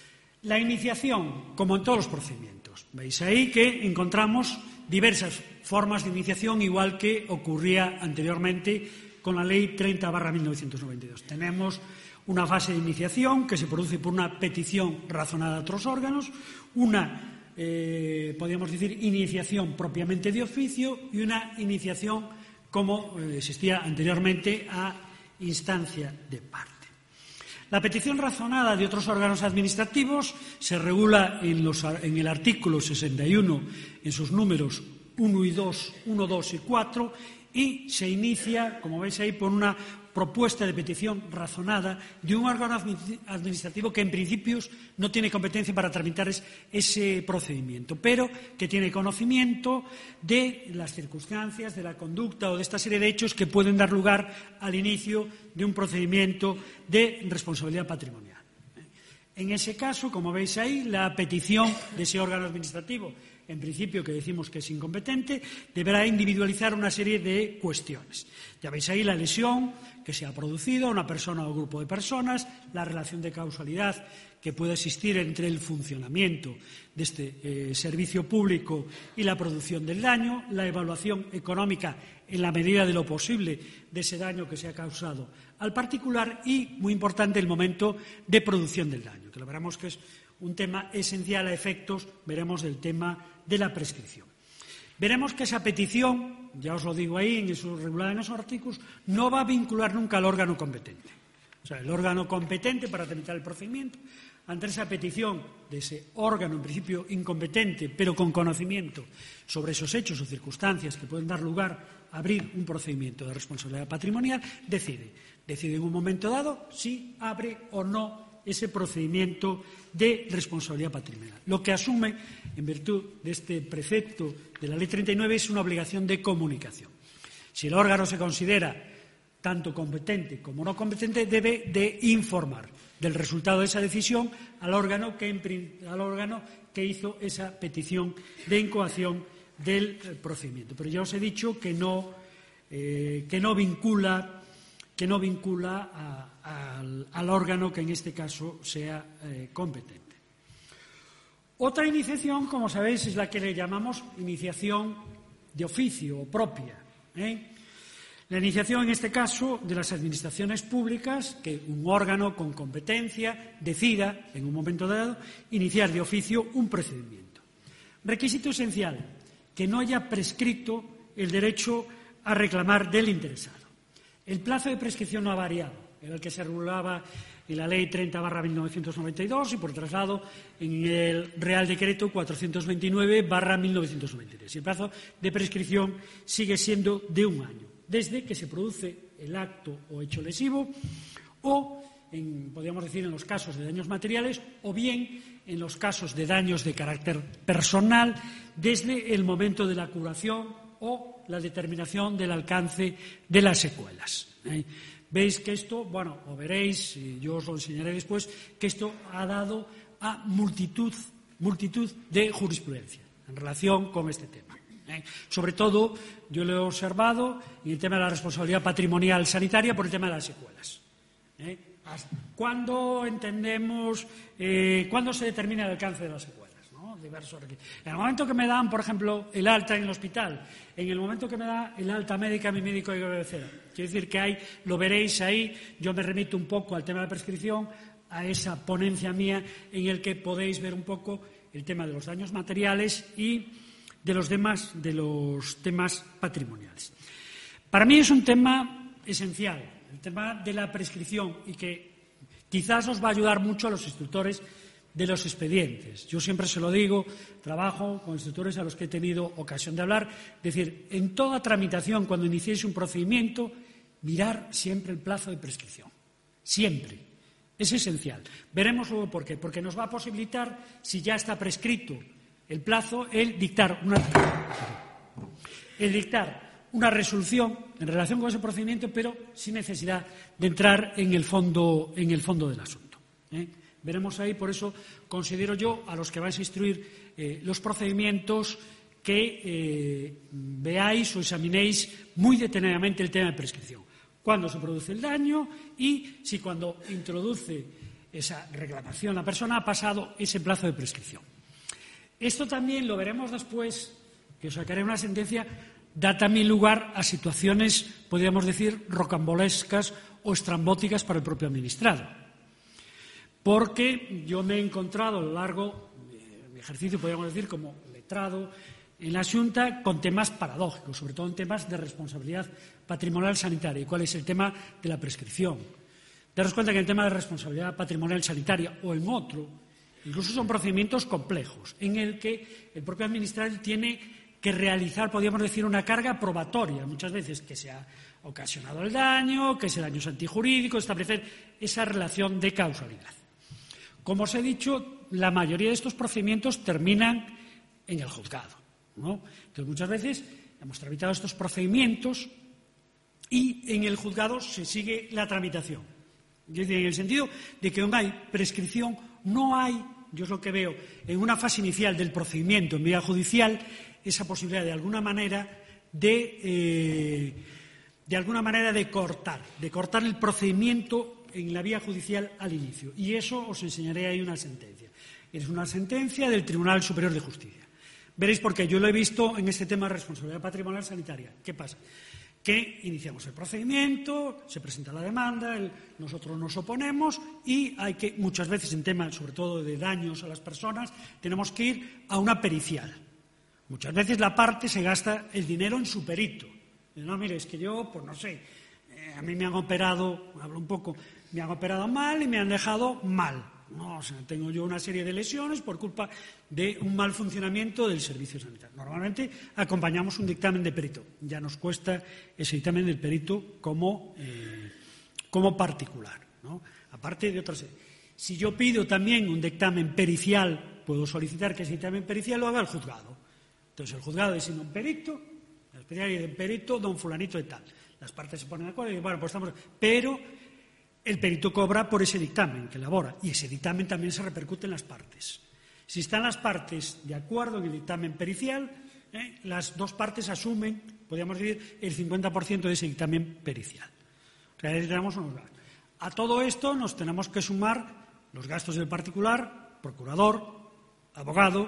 La iniciación, como en todos los procedimientos. Veis ahí que encontramos diversas formas de iniciación, igual que ocurría anteriormente con la Ley treinta barra mil novecientos noventa y dos. Tenemos una fase de iniciación que se produce por una petición razonada a otros órganos, una, eh, podríamos decir, iniciación propiamente de oficio y una iniciación, como eh, existía anteriormente, a instancia de parte. La petición razonada de otros órganos administrativos se regula en, los, en el artículo sesenta y uno, en sus números uno y dos, uno, dos y cuatro, y se inicia, como veis ahí, por una propuesta de petición razonada de un órgano administrativo que en principio no tiene competencia para tramitar ese procedimiento, pero que tiene conocimiento de las circunstancias, de la conducta o de esta serie de hechos que pueden dar lugar al inicio de un procedimiento de responsabilidad patrimonial. En ese caso, como veis ahí, la petición de ese órgano administrativo, en principio que decimos que es incompetente, deberá individualizar una serie de cuestiones. Ya veis ahí la lesión que se ha producido a una persona o grupo de personas, la relación de causalidad que puede existir entre el funcionamiento de este eh, servicio público y la producción del daño, la evaluación económica en la medida de lo posible de ese daño que se ha causado al particular y, muy importante, el momento de producción del daño, que lo veremos que es un tema esencial a efectos, veremos, del tema de la prescripción. Veremos que esa petición, ya os lo digo ahí, en esos regulados en esos artículos, no va a vincular nunca al órgano competente. O sea, el órgano competente para tramitar el procedimiento, ante esa petición de ese órgano, en principio incompetente, pero con conocimiento sobre esos hechos o circunstancias que pueden dar lugar a abrir un procedimiento de responsabilidad patrimonial, decide. Decide en un momento dado si abre o no ese procedimiento de responsabilidad patrimonial. Lo que asume, en virtud de este precepto de la Ley treinta y nueve, es una obligación de comunicación. Si el órgano se considera tanto competente como no competente, debe de informar del resultado de esa decisión al órgano que, al órgano que hizo esa petición de incoación del procedimiento. Pero ya os he dicho que no, eh, que no vincula que no vincula a, a, al, al órgano que en este caso sea eh, competente. Otra iniciación, como sabéis, es la que le llamamos iniciación de oficio o propia. ¿eh? La iniciación, en este caso, de las administraciones públicas, que un órgano con competencia decida, en un momento dado, iniciar de oficio un procedimiento. Requisito esencial, que no haya prescrito el derecho a reclamar del interesado. El plazo de prescripción no ha variado, era el que se regulaba en la Ley treinta barra mil novecientos noventa y dos y por traslado en el Real Decreto cuatrocientos veintinueve barra mil novecientos noventa y tres. El plazo de prescripción sigue siendo de un año, desde que se produce el acto o hecho lesivo o, en, podríamos decir, en los casos de daños materiales o bien en los casos de daños de carácter personal, desde el momento de la curación o la determinación del alcance de las secuelas. ¿eh? Veis que esto, bueno, o veréis, y yo os lo enseñaré después, que esto ha dado a multitud, multitud de jurisprudencia en relación con este tema. ¿eh? Sobre todo, yo lo he observado en el tema de la responsabilidad patrimonial sanitaria por el tema de las secuelas. ¿eh? ¿Cuándo entendemos, eh, cuándo se determina el alcance de las secuelas? ¿no? Diversos requisitos. En el momento que me dan, por ejemplo, el alta en el hospital, en el momento que me da el alta médica a mi médico de cabecera. Quiero decir que hay, lo veréis ahí, yo me remito un poco al tema de la prescripción, a esa ponencia mía en el que podéis ver un poco el tema de los daños materiales y de los demás, de los temas patrimoniales. Para mí es un tema esencial, el tema de la prescripción, y que quizás os va a ayudar mucho a los instructores de los expedientes. Yo siempre se lo digo, trabajo con instructores a los que he tenido ocasión de hablar, es decir, en toda tramitación, cuando iniciéis un procedimiento, mirar siempre el plazo de prescripción, siempre. Es esencial. Veremos luego por qué. Porque nos va a posibilitar, si ya está prescrito el plazo, el dictar una, el dictar una resolución en relación con ese procedimiento, pero sin necesidad de entrar en el fondo, en el fondo del asunto. ¿eh? Veremos ahí, por eso considero yo, a los que vais a instruir eh, los procedimientos, que eh, veáis o examinéis muy detenidamente el tema de prescripción. Cuándo se produce el daño y si cuando introduce esa reclamación la persona ha pasado ese plazo de prescripción. Esto también lo veremos después, que os sacaré una sentencia, da también lugar a situaciones, podríamos decir, rocambolescas o estrambóticas para el propio administrado. Porque yo me he encontrado a lo largo de mi ejercicio, podríamos decir, como letrado en la Xunta, con temas paradójicos, sobre todo en temas de responsabilidad patrimonial sanitaria. ¿Y cuál es el tema de la prescripción? Daros cuenta que en el tema de responsabilidad patrimonial sanitaria o en otro, incluso son procedimientos complejos, en el que el propio administrador tiene que realizar, podríamos decir, una carga probatoria, muchas veces que se ha ocasionado el daño, que ese daño es antijurídico, establecer esa relación de causalidad. Como os he dicho, la mayoría de estos procedimientos terminan en el juzgado, ¿no? Entonces, muchas veces hemos tramitado estos procedimientos y en el juzgado se sigue la tramitación. Es decir, en el sentido de que no hay prescripción, no hay, yo es lo que veo, en una fase inicial del procedimiento en vía judicial, esa posibilidad de alguna manera de, eh, de alguna manera de cortar, de cortar el procedimiento en la vía judicial al inicio. Y eso os enseñaré ahí una sentencia. Es una sentencia del Tribunal Superior de Justicia. Veréis por qué. Yo lo he visto en este tema de responsabilidad patrimonial sanitaria. ¿Qué pasa? Que iniciamos el procedimiento, se presenta la demanda, el, nosotros nos oponemos y hay que, muchas veces en temas, sobre todo de daños a las personas, tenemos que ir a una pericial. Muchas veces la parte se gasta el dinero en su perito. No, mire, es que yo, pues no sé, eh, a mí me han operado, hablo un poco, me han operado mal y me han dejado mal. No, o sea, tengo yo una serie de lesiones por culpa de un mal funcionamiento del servicio sanitario. Normalmente acompañamos un dictamen de perito. Ya nos cuesta ese dictamen del perito como, eh, como particular, ¿no? Aparte de otras. Si yo pido también un dictamen pericial, puedo solicitar que ese dictamen pericial lo haga el juzgado. Entonces el juzgado designa un perito, la especialidad del perito, don fulanito de tal. Las partes se ponen de acuerdo y dicen, bueno, pues estamos. Pero el perito cobra por ese dictamen que elabora y ese dictamen también se repercute en las partes. Si están las partes de acuerdo en el dictamen pericial, ¿eh? las dos partes asumen, podríamos decir, el cincuenta por ciento de ese dictamen pericial. O sea, ahí tenemos unos gastos. A todo esto nos tenemos que sumar los gastos del particular, procurador, abogado.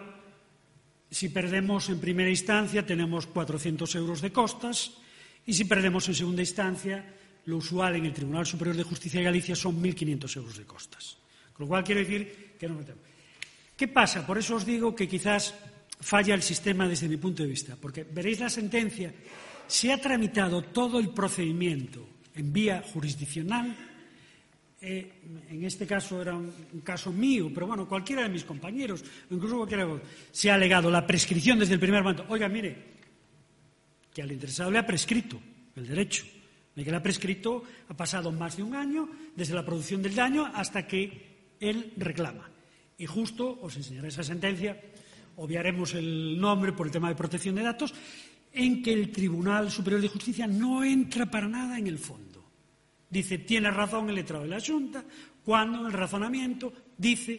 Si perdemos en primera instancia tenemos cuatrocientos euros de costas y si perdemos en segunda instancia, lo usual en el Tribunal Superior de Justicia de Galicia son mil quinientos euros de costas. Con lo cual quiero decir que no metemos. ¿Qué pasa? Por eso os digo que quizás falla el sistema desde mi punto de vista, porque veréis la sentencia, se ha tramitado todo el procedimiento en vía jurisdiccional, eh, en este caso era un, un caso mío, pero bueno, cualquiera de mis compañeros, incluso cualquiera de vosotros, se ha alegado la prescripción desde el primer momento. Oiga, mire, que al interesado le ha prescrito el derecho. De que le ha prescrito, ha pasado más de un año desde la producción del daño hasta que él reclama. Y justo os enseñaré esa sentencia, obviaremos el nombre por el tema de protección de datos, en que el Tribunal Superior de Justicia no entra para nada en el fondo. Dice, tiene razón el letrado de la Xunta, cuando en el razonamiento dice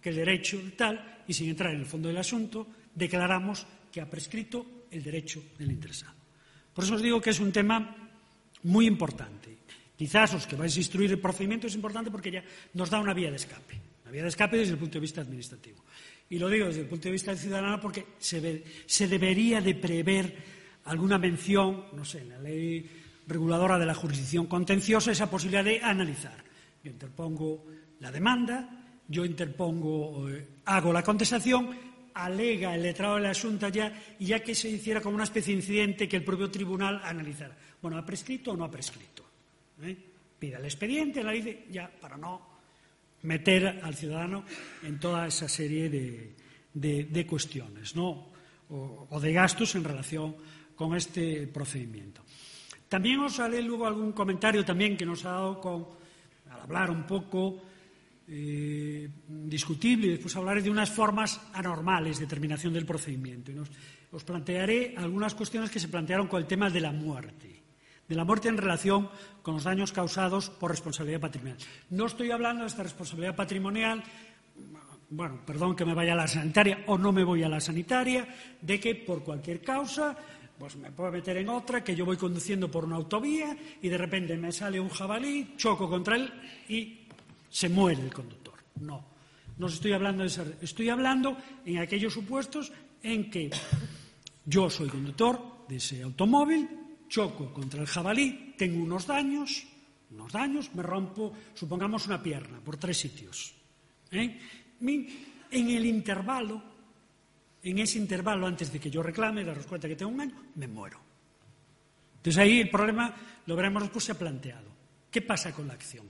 que el derecho tal, y sin entrar en el fondo del asunto, declaramos que ha prescrito el derecho del interesado. Por eso os digo que es un tema muy importante. Quizás os que vais a instruir el procedimiento es importante porque ya nos da una vía de escape, una vía de escape desde el punto de vista administrativo. Y lo digo desde el punto de vista ciudadano porque se, ve, se debería de prever alguna mención, no sé, en la ley reguladora de la jurisdicción contenciosa, esa posibilidad de analizar. Yo interpongo la demanda, yo interpongo, eh, hago la contestación, alega el letrado del asunto ya, y ya que se hiciera como una especie de incidente que el propio tribunal analizara. Bueno, ¿ha prescrito o no ha prescrito? ¿Eh? Pida el expediente, analice, ya, para no meter al ciudadano en toda esa serie de, de, de cuestiones, ¿no? o, o de gastos en relación con este procedimiento. También os haré luego algún comentario también que nos ha dado con, al hablar un poco eh, discutible, y después hablaré de unas formas anormales de terminación del procedimiento. Y nos, os plantearé algunas cuestiones que se plantearon con el tema de la muerte, de la muerte en relación con los daños causados por responsabilidad patrimonial. No estoy hablando de esta responsabilidad patrimonial, bueno, perdón que me vaya a la sanitaria o no me voy a la sanitaria, de que por cualquier causa pues me puedo meter en otra, que yo voy conduciendo por una autovía y de repente me sale un jabalí, choco contra él y se muere el conductor. No, no estoy hablando de eso. Estoy hablando en aquellos supuestos en que yo soy conductor de ese automóvil, choco contra el jabalí, tengo unos daños, unos daños, me rompo, supongamos, una pierna por tres sitios. ¿eh? En el intervalo, en ese intervalo, antes de que yo reclame, daros cuenta que tengo un año, me muero. Entonces ahí el problema, lo veremos después, se ha planteado. ¿Qué pasa con la acción?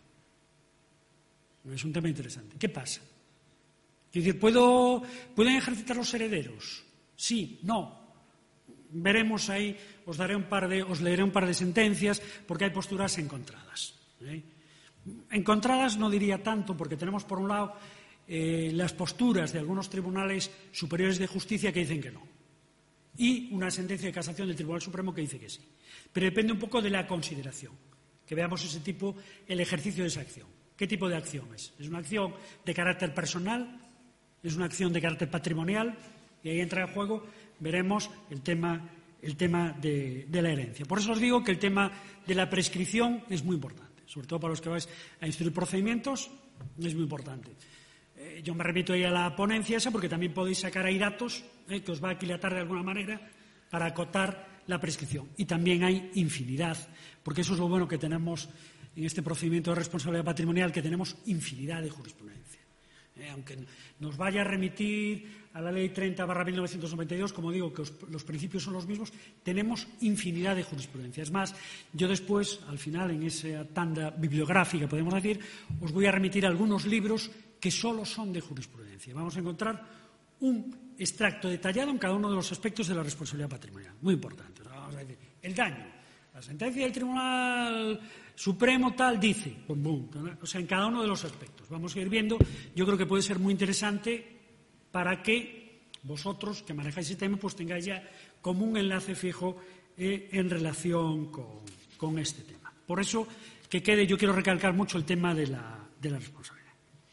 Es un tema interesante. ¿Qué pasa? Es decir, ¿puedo, ¿pueden ejercitar los herederos? Sí, no. Veremos ahí, os daré un par de, os leeré un par de sentencias, porque hay posturas encontradas. ¿eh? Encontradas no diría tanto, porque tenemos por un lado eh, las posturas de algunos tribunales superiores de justicia que dicen que no, y una sentencia de casación del Tribunal Supremo que dice que sí. Pero depende un poco de la consideración, que veamos ese tipo, el ejercicio de esa acción. ¿Qué tipo de acción es? ¿Es una acción de carácter personal? ¿Es una acción de carácter patrimonial? Y ahí entra en juego, veremos el tema, el tema de, de la herencia. Por eso os digo que el tema de la prescripción es muy importante, sobre todo para los que vais a instruir procedimientos, es muy importante. Eh, yo me remito ahí a la ponencia esa porque también podéis sacar ahí datos eh, que os va a aquilatar de alguna manera para acotar la prescripción. Y también hay infinidad, porque eso es lo bueno que tenemos en este procedimiento de responsabilidad patrimonial, que tenemos infinidad de jurisprudencia. Eh, aunque nos vaya a remitir a la Ley treinta barra mil novecientos noventa y dos, como digo, que os, los principios son los mismos, tenemos infinidad de jurisprudencia. Es más, yo después, al final, en esa tanda bibliográfica, podemos decir, os voy a remitir a algunos libros que solo son de jurisprudencia. Vamos a encontrar un extracto detallado en cada uno de los aspectos de la responsabilidad patrimonial. Muy importante. Vamos a decir, el daño. La sentencia del Tribunal Supremo tal dice, bum, bum, o sea, en cada uno de los aspectos. Vamos a ir viendo, yo creo que puede ser muy interesante para que vosotros, que manejáis ese tema, pues tengáis ya como un enlace fijo eh, en relación con, con este tema. Por eso, que quede, yo quiero recalcar mucho el tema de la, de la responsabilidad.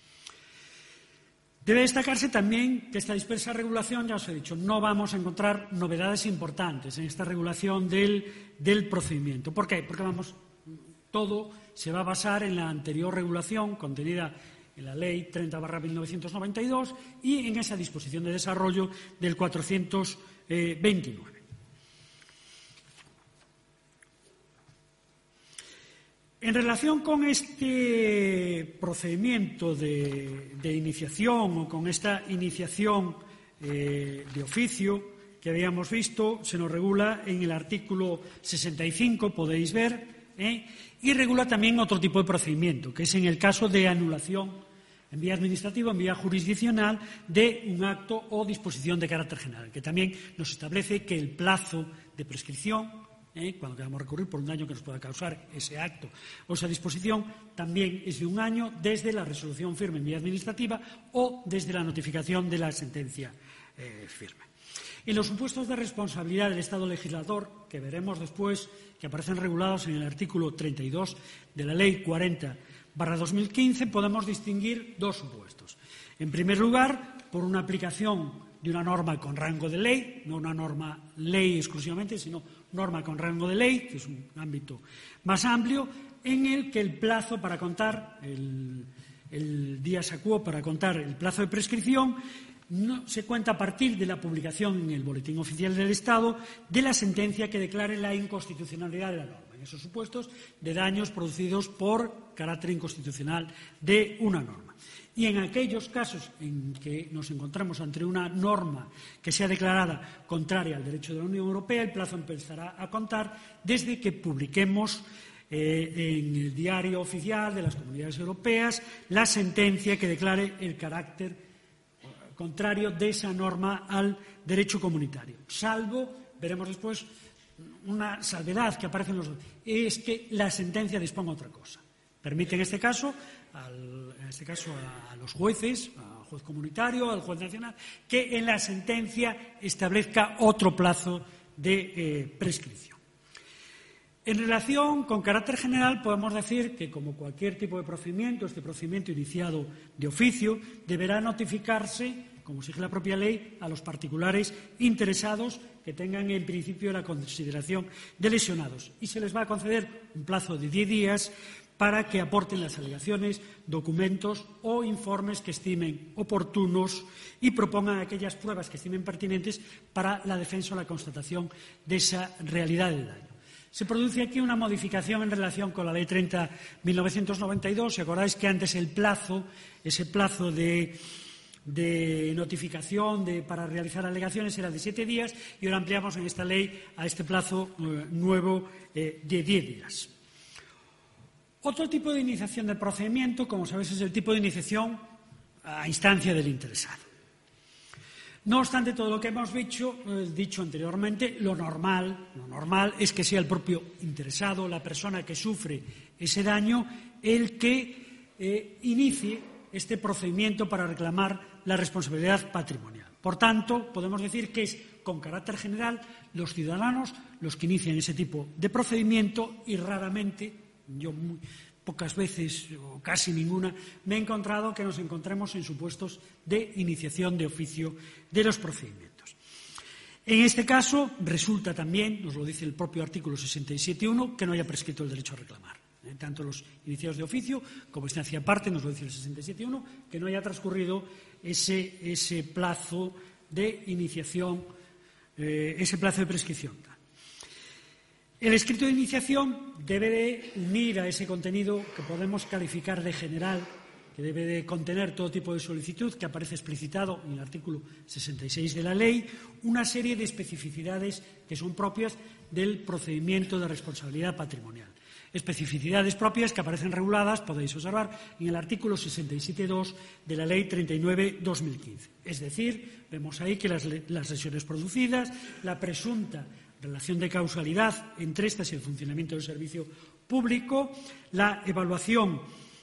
Debe destacarse también que esta dispersa regulación, ya os he dicho, no vamos a encontrar novedades importantes en esta regulación del, del procedimiento. ¿Por qué? Porque vamos, todo se va a basar en la anterior regulación contenida en la Ley treinta barra mil novecientos noventa y dos y en esa disposición de desarrollo del cuatrocientos veintinueve. En relación con este procedimiento de, de iniciación o con esta iniciación eh, de oficio que habíamos visto, se nos regula en el artículo sesenta y cinco, podéis ver, ¿eh? y regula también otro tipo de procedimiento, que es en el caso de anulación en vía administrativa, en vía jurisdiccional, de un acto o disposición de carácter general, que también nos establece que el plazo de prescripción, ¿Eh? cuando queramos recurrir por un daño que nos pueda causar ese acto o esa disposición, también es de un año desde la resolución firme en vía administrativa o desde la notificación de la sentencia eh, firme. En los supuestos de responsabilidad del Estado legislador, que veremos después, que aparecen regulados en el artículo treinta y dos de la Ley cuarenta barra dos mil quince, podemos distinguir dos supuestos. En primer lugar, por una aplicación de una norma con rango de ley, no una norma ley exclusivamente, sino norma con rango de ley, que es un ámbito más amplio, en el que el plazo para contar, el, el días a quo para contar el plazo de prescripción, no se cuenta a partir de la publicación en el Boletín Oficial del Estado de la sentencia que declare la inconstitucionalidad de la norma, en esos supuestos de daños producidos por carácter inconstitucional de una norma. Y en aquellos casos en que nos encontramos ante una norma que sea declarada contraria al derecho de la Unión Europea, el plazo empezará a contar desde que publiquemos eh, en el Diario Oficial de las Comunidades Europeas la sentencia que declare el carácter contrario de esa norma al derecho comunitario. Salvo, veremos después, una salvedad que aparece en los... es que la sentencia disponga otra cosa. Permite en este caso, al, en este caso a, a los jueces, al juez comunitario, al juez nacional, que en la sentencia establezca otro plazo de eh, prescripción. En relación con carácter general, podemos decir que, como cualquier tipo de procedimiento, este procedimiento iniciado de oficio deberá notificarse, como exige la propia ley, a los particulares interesados que tengan en principio la consideración de lesionados, y se les va a conceder un plazo de diez días para que aporten las alegaciones, documentos o informes que estimen oportunos y propongan aquellas pruebas que estimen pertinentes para la defensa o la constatación de esa realidad del daño. Se produce aquí una modificación en relación con la Ley treinta barra mil novecientos noventa y dos. Si acordáis que antes el plazo, ese plazo de, de notificación de, para realizar alegaciones era de siete días y ahora ampliamos en esta ley a este plazo eh, nuevo eh, de diez días. Otro tipo de iniciación del procedimiento, como sabéis, es el tipo de iniciación a instancia del interesado. No obstante todo lo que hemos dicho, eh, dicho anteriormente, lo normal, lo normal es que sea el propio interesado, la persona que sufre ese daño, el que eh, inicie este procedimiento para reclamar la responsabilidad patrimonial. Por tanto, podemos decir que es con carácter general los ciudadanos los que inician ese tipo de procedimiento y raramente, yo muy, pocas veces o casi ninguna, me he encontrado que nos encontremos en supuestos de iniciación de oficio de los procedimientos. En este caso, resulta también, nos lo dice el propio artículo sesenta y siete punto uno, que no haya prescrito el derecho a reclamar. Eh, tanto los iniciados de oficio como instancia aparte, nos lo dice el sesenta y siete punto uno, que no haya transcurrido ese, ese plazo de iniciación, eh, ese plazo de prescripción. El escrito de iniciación debe de unir a ese contenido que podemos calificar de general, que debe de contener todo tipo de solicitud, que aparece explicitado en el artículo sesenta y seis de la ley, una serie de especificidades que son propias del procedimiento de responsabilidad patrimonial. Especificidades propias que aparecen reguladas, podéis observar, en el artículo sesenta y siete punto dos de la Ley treinta y nueve barra dos mil quince. Es decir, vemos ahí que las, las lesiones producidas, la presunta relación de causalidad entre estas y el funcionamiento del servicio público, la evaluación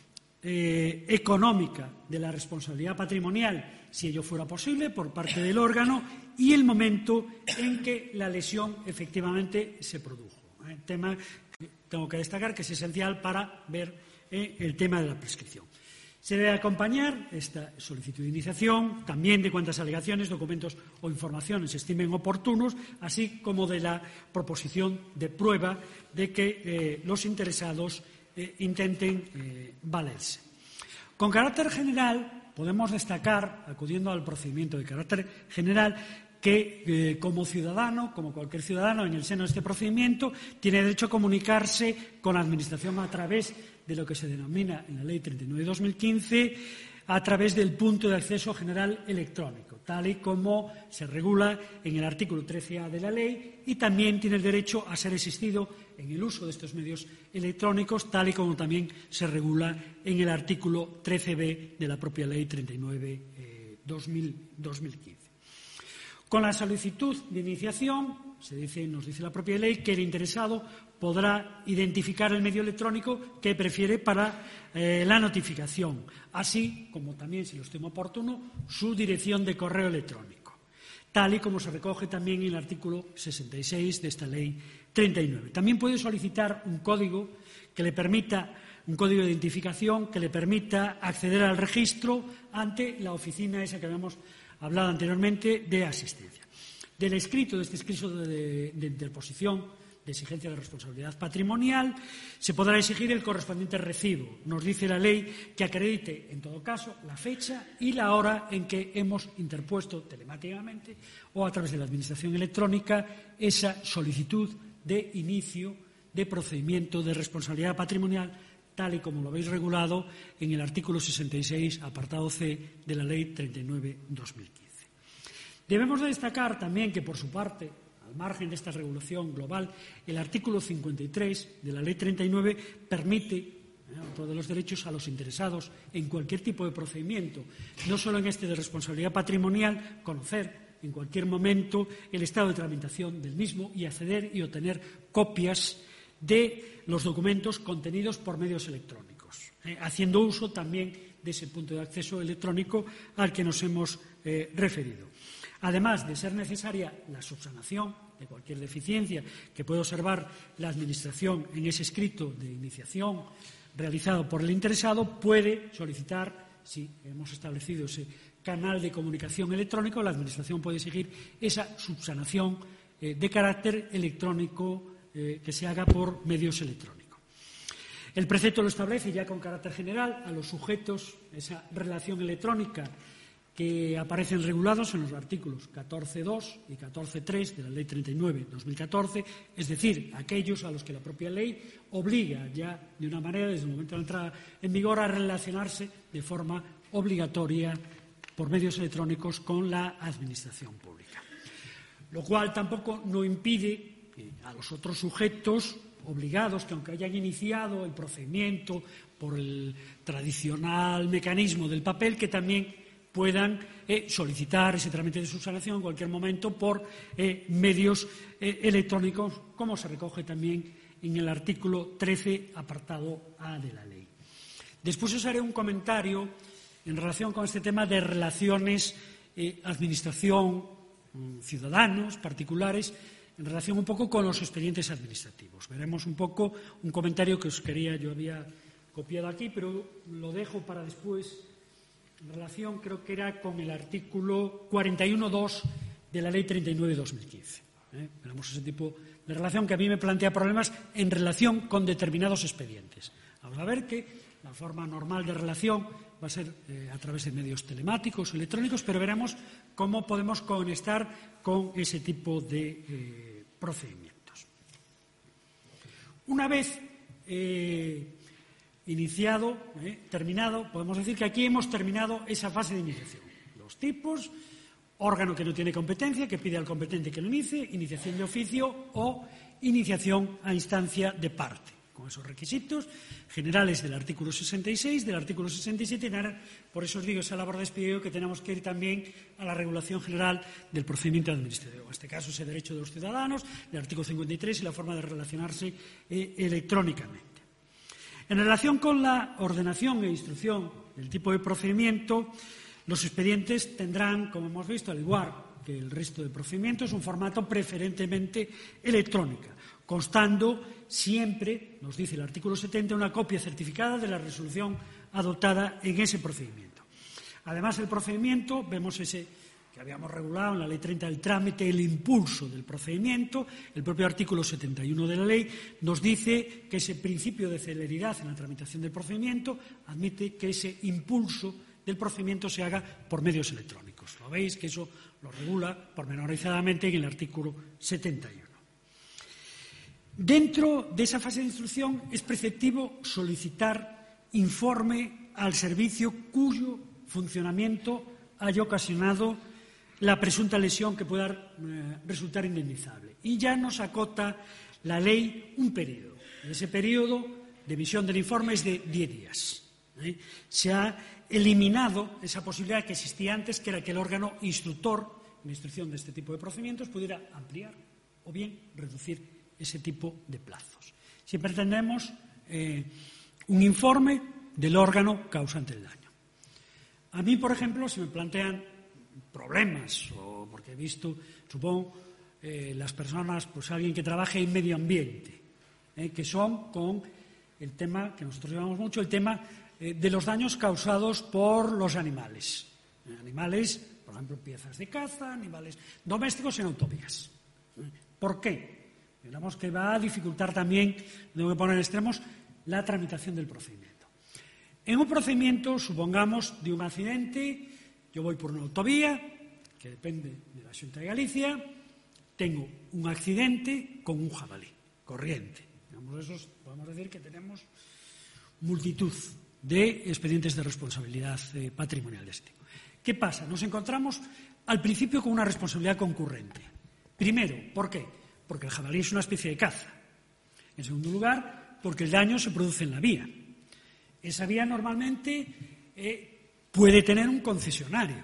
eh, económica de la responsabilidad patrimonial, si ello fuera posible, por parte del órgano, y el momento en que la lesión efectivamente se produjo. Eh, tema que tengo que destacar que es esencial para ver eh, el tema de la prescripción. Se debe acompañar esta solicitud de iniciación también de cuantas alegaciones, documentos o informaciones se estimen oportunos, así como de la proposición de prueba de que eh, los interesados eh, intenten eh, valerse. Con carácter general, podemos destacar, acudiendo al procedimiento de carácter general, que eh, como ciudadano, como cualquier ciudadano en el seno de este procedimiento, tiene derecho a comunicarse con la Administración a través de lo que se denomina en la Ley treinta y nueve barra dos mil quince, a través del punto de acceso general electrónico, tal y como se regula en el artículo trece a de la ley, y también tiene el derecho a ser asistido en el uso de estos medios electrónicos, tal y como también se regula en el artículo trece be de la propia Ley treinta y nueve barra dos mil quince. Con la solicitud de iniciación, se dice, nos dice la propia ley que el interesado podrá identificar el medio electrónico que prefiere para eh, la notificación, así como también, si lo estimo oportuno, su dirección de correo electrónico, tal y como se recoge también en el artículo sesenta y seis de esta ley treinta y nueve. También puede solicitar un código que le permita un código de identificación que le permita acceder al registro ante la oficina esa que habíamos hablado anteriormente de asistencia. Del escrito, de este escrito de, de interposición de exigencia de responsabilidad patrimonial, se podrá exigir el correspondiente recibo. Nos dice la ley que acredite, en todo caso, la fecha y la hora en que hemos interpuesto telemáticamente o a través de la Administración electrónica esa solicitud de inicio de procedimiento de responsabilidad patrimonial, tal y como lo habéis regulado en el artículo sesenta y seis, apartado C, de la Ley treinta y nueve barra dos mil quince. Debemos de destacar también que, por su parte, al margen de esta regulación global, el artículo cincuenta y tres de la Ley treinta y nueve permite, eh, otro de los derechos, a los interesados en cualquier tipo de procedimiento, no solo en este de responsabilidad patrimonial, conocer en cualquier momento el estado de tramitación del mismo y acceder y obtener copias de los documentos contenidos por medios electrónicos, eh, haciendo uso también de ese punto de acceso electrónico al que nos hemos eh, referido. Además de ser necesaria la subsanación de cualquier deficiencia que pueda observar la Administración en ese escrito de iniciación realizado por el interesado, puede solicitar, si hemos establecido ese canal de comunicación electrónico, la Administración puede exigir esa subsanación eh, de carácter electrónico eh, que se haga por medios electrónicos. El precepto lo establece ya con carácter general a los sujetos, esa relación electrónica que aparecen regulados en los artículos catorce punto dos y catorce punto tres de la Ley treinta y nueve barra dos mil catorce, es decir, aquellos a los que la propia ley obliga ya de una manera, desde el momento de la entrada en vigor, a relacionarse de forma obligatoria por medios electrónicos con la Administración pública. Lo cual tampoco no impide que a los otros sujetos obligados, que aunque hayan iniciado el procedimiento por el tradicional mecanismo del papel, que también puedan eh, solicitar ese trámite de subsanación en cualquier momento por eh, medios eh, electrónicos, como se recoge también en el artículo trece, apartado A de la ley. Después os haré un comentario en relación con este tema de relaciones eh, administración, ciudadanos, particulares, en relación un poco con los expedientes administrativos. Veremos un poco un comentario que os quería, yo había copiado aquí, pero lo dejo para después, en relación, creo que era con el artículo cuarenta y uno punto dos de la Ley treinta y nueve barra dos mil quince. ¿eh? Veremos ese tipo de relación que a mí me plantea problemas en relación con determinados expedientes. Vamos a ver que la forma normal de relación va a ser eh, a través de medios telemáticos o electrónicos, pero veremos cómo podemos conectar con ese tipo de eh, procedimientos. Una vez eh, iniciado, eh, terminado, podemos decir que aquí hemos terminado esa fase de iniciación. Los tipos, órgano que no tiene competencia, que pide al competente que lo inicie, iniciación de oficio o iniciación a instancia de parte, con esos requisitos generales del artículo sesenta y seis, del artículo sesenta y siete, y nada, por eso os digo esa labor de despliegue que tenemos que ir también a la regulación general del procedimiento administrativo. En este caso, ese derecho de los ciudadanos, el artículo cincuenta y tres y la forma de relacionarse eh, electrónicamente. En relación con la ordenación e instrucción del tipo de procedimiento, los expedientes tendrán, como hemos visto, al igual que el resto de procedimientos, un formato preferentemente electrónico, constando siempre, nos dice el artículo setenta, una copia certificada de la resolución adoptada en ese procedimiento. Además, el procedimiento, vemos ese que habíamos regulado en la Ley treinta, el trámite, el impulso del procedimiento. El propio artículo setenta y uno de la ley nos dice que ese principio de celeridad en la tramitación del procedimiento admite que ese impulso del procedimiento se haga por medios electrónicos. Lo veis que eso lo regula pormenorizadamente en el artículo setenta y uno. Dentro de esa fase de instrucción es preceptivo solicitar informe al servicio cuyo funcionamiento haya ocasionado la presunta lesión que pueda eh, resultar indemnizable. Y ya nos acota la ley un periodo. Ese periodo de emisión del informe es de diez días. ¿eh? Se ha eliminado esa posibilidad que existía antes, que era que el órgano instructor en la instrucción de este tipo de procedimientos pudiera ampliar o bien reducir ese tipo de plazos. Siempre tendremos eh, un informe del órgano causante del daño. A mí, por ejemplo, se me plantean problemas, o porque he visto, supongo, eh, las personas, pues alguien que trabaje en medio ambiente, eh, que son con el tema que nosotros llevamos mucho, el tema eh, de los daños causados por los animales. Eh, animales, por ejemplo, piezas de caza, animales domésticos en autovías. ¿Eh? ¿Por qué? Digamos que va a dificultar también, tengo que poner extremos, la tramitación del procedimiento. En un procedimiento, supongamos, de un accidente, yo voy por una autovía, que depende de la Xunta de Galicia, tengo un accidente con un jabalí, corriente. Digamos, esos, podemos decir que tenemos multitud de expedientes de responsabilidad eh, patrimonial de este tipo. ¿Qué pasa? Nos encontramos al principio con una responsabilidad concurrente. Primero, ¿por qué? Porque el jabalí es una especie de caza. En segundo lugar, porque el daño se produce en la vía. Esa vía normalmente eh, puede tener un concesionario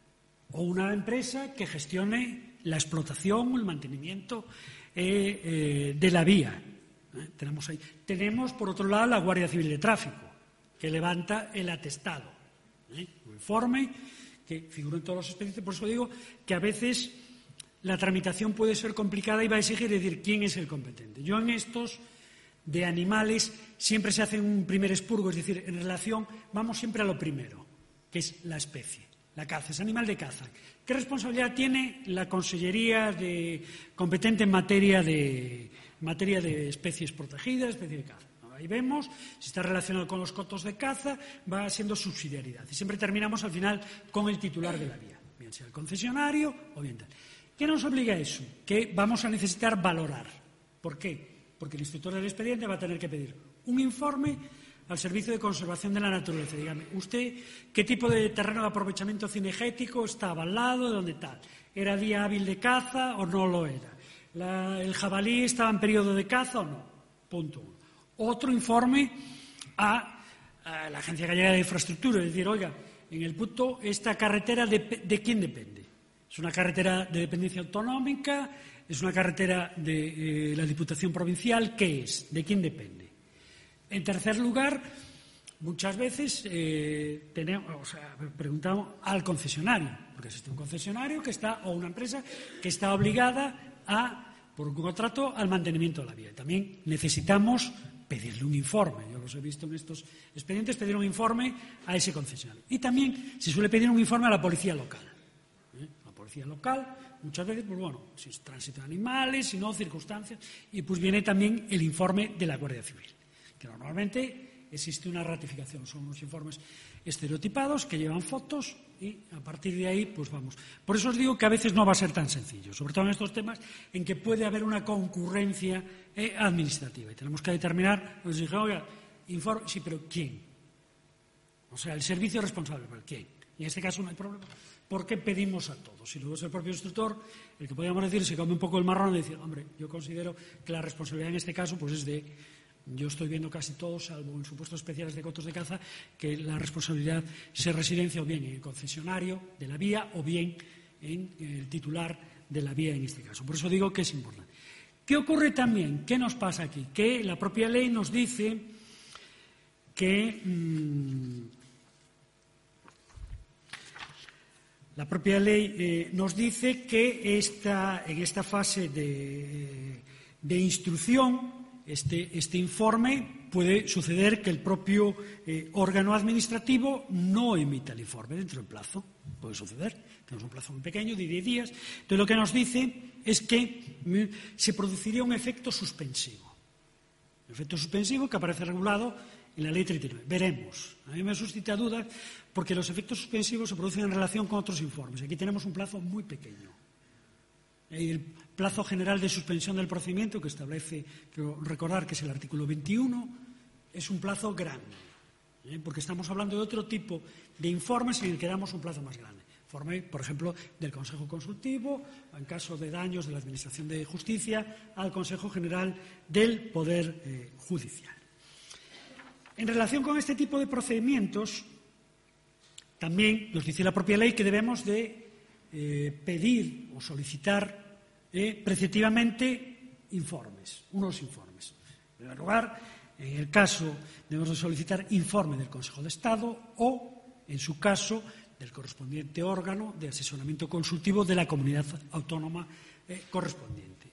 o una empresa que gestione la explotación o el mantenimiento eh, eh, de la vía. ¿Eh? Tenemos ahí. Tenemos, por otro lado, la Guardia Civil de Tráfico, que levanta el atestado, ¿eh? un informe que figura en todos los expedientes. Por eso digo que a veces la tramitación puede ser complicada y va a exigir decir quién es el competente. Yo en estos de animales siempre se hace un primer expurgo, es decir, en relación, vamos siempre a lo primero, que es la especie, la caza, es animal de caza. ¿Qué responsabilidad tiene la Consellería de, competente en materia de, materia de especies protegidas, especies de caza? Ahí vemos, si está relacionado con los cotos de caza, va siendo subsidiariedad. Y siempre terminamos al final con el titular de la vía, bien sea el concesionario o bien tal. ¿Qué nos obliga a eso? Que vamos a necesitar valorar. ¿Por qué? Porque el instructor del expediente va a tener que pedir un informe al Servicio de Conservación de la Naturaleza. Dígame, ¿usted qué tipo de terreno de aprovechamiento cinegético estaba al lado de dónde tal? ¿Era día hábil de caza o no lo era? La, ¿El jabalí estaba en periodo de caza o no? Punto uno. Otro informe a, a la Agencia Gallega de Infraestructura, es decir, oiga, en el punto, ¿esta carretera de, de quién depende? ¿Es una carretera de dependencia autonómica? ¿Es una carretera de eh, la Diputación Provincial? ¿Qué es? ¿De quién depende? En tercer lugar, muchas veces eh, tenemos, o sea, preguntamos al concesionario, porque existe un concesionario que está, o una empresa que está obligada a, por un contrato, al mantenimiento de la vía. También necesitamos pedirle un informe. Yo los he visto en estos expedientes, pedir un informe a ese concesionario. Y también se suele pedir un informe a la policía local. ¿Eh? La policía local, muchas veces, pues bueno, si es tránsito de animales, si no, circunstancias, y pues viene también el informe de la Guardia Civil, que normalmente existe una ratificación, son unos informes estereotipados que llevan fotos y a partir de ahí pues vamos. Por eso os digo que a veces no va a ser tan sencillo, sobre todo en estos temas en que puede haber una concurrencia eh, administrativa y tenemos que determinar, nos dije, oiga, informe, sí, pero ¿quién? O sea, el servicio responsable, ¿pero quién? Y en este caso no hay problema, porque pedimos a todos. Y luego es el propio instructor el que podríamos decir, se come un poco el marrón y decir, hombre, yo considero que la responsabilidad en este caso pues es de, yo estoy viendo casi todos, salvo en supuestos especiales de cotos de caza, que la responsabilidad se residencia o bien en el concesionario de la vía o bien en el titular de la vía en este caso. Por eso digo que es importante. ¿Qué ocurre también? ¿Qué nos pasa aquí? Que la propia ley nos dice que mmm, la propia ley eh, nos dice que esta, en esta fase de, de instrucción Este, este informe puede suceder que el propio eh, órgano administrativo no emita el informe dentro del plazo. Puede suceder. Tenemos un plazo muy pequeño de diez días. Entonces, lo que nos dice es que eh, se produciría un efecto suspensivo. Un efecto suspensivo que aparece regulado en la Ley treinta y nueve. Veremos. A mí me suscita dudas porque los efectos suspensivos se producen en relación con otros informes. Aquí tenemos un plazo muy pequeño. El plazo general de suspensión del procedimiento que establece, quiero recordar que es el artículo veintiuno, es un plazo grande, ¿eh? porque estamos hablando de otro tipo de informes en el que damos un plazo más grande. Informe, por ejemplo, del Consejo Consultivo, en caso de daños de la Administración de Justicia, al Consejo General del Poder eh, Judicial. En relación con este tipo de procedimientos, también nos dice la propia ley que debemos de eh, pedir o solicitar Eh, preceptivamente informes, unos informes. En primer lugar, en el caso debemos de solicitar informe del Consejo de Estado o, en su caso, del correspondiente órgano de asesoramiento consultivo de la comunidad autónoma eh, correspondiente.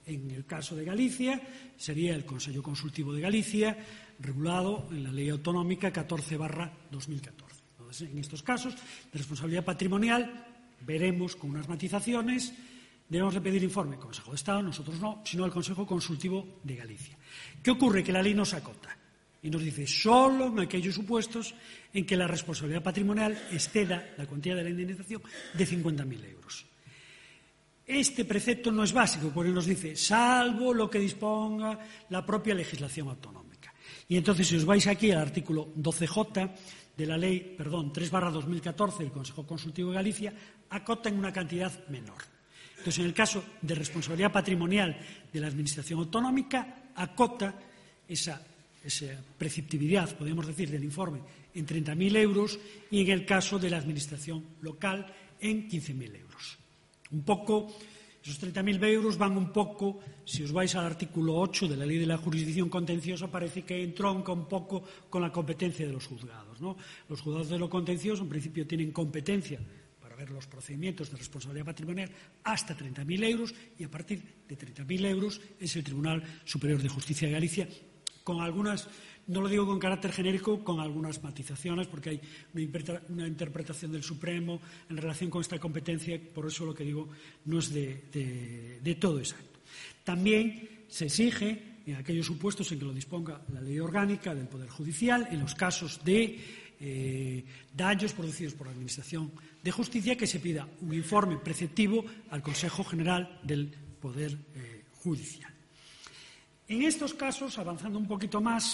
En el caso de Galicia, sería el Consello Consultivo de Galicia, regulado en la Ley Autonómica catorce barra dos mil catorce. Entonces, en estos casos de responsabilidad patrimonial, veremos con unas matizaciones, debemos de pedir informe al Consejo de Estado, nosotros no, sino al Consejo Consultivo de Galicia. ¿Qué ocurre? Que la ley nos acota y nos dice solo en aquellos supuestos en que la responsabilidad patrimonial exceda la cuantía de la indemnización de cincuenta mil euros. Este precepto no es básico, porque nos dice, salvo lo que disponga la propia legislación autonómica. Y entonces, si os vais aquí al artículo doce jota de la ley, perdón, tres barra dos mil catorce del Consejo Consultivo de Galicia, acota en una cantidad menor. Entonces, en el caso de responsabilidad patrimonial de la Administración autonómica, acota esa, esa preceptividad, podemos decir, del informe en treinta mil euros y en el caso de la Administración local en quince mil euros. Un poco, esos treinta mil euros van un poco, si os vais al artículo ocho de la Ley de la Jurisdicción Contenciosa, parece que entronca un poco con la competencia de los juzgados, ¿no? Los juzgados de lo contencioso, en principio, tienen competencia para ver los procedimientos de responsabilidad patrimonial hasta treinta mil euros y a partir de treinta mil euros es el Tribunal Superior de Justicia de Galicia, con algunas, no lo digo con carácter genérico, con algunas matizaciones, porque hay una interpretación del Supremo en relación con esta competencia, por eso lo que digo no es de, de, de todo exacto. También se exige, en aquellos supuestos en que lo disponga la ley orgánica del Poder Judicial, en los casos de eh, daños producidos por la Administración de Justicia, que se pida un informe preceptivo al Consejo General del Poder eh, Judicial. En estos casos, avanzando un poquito más,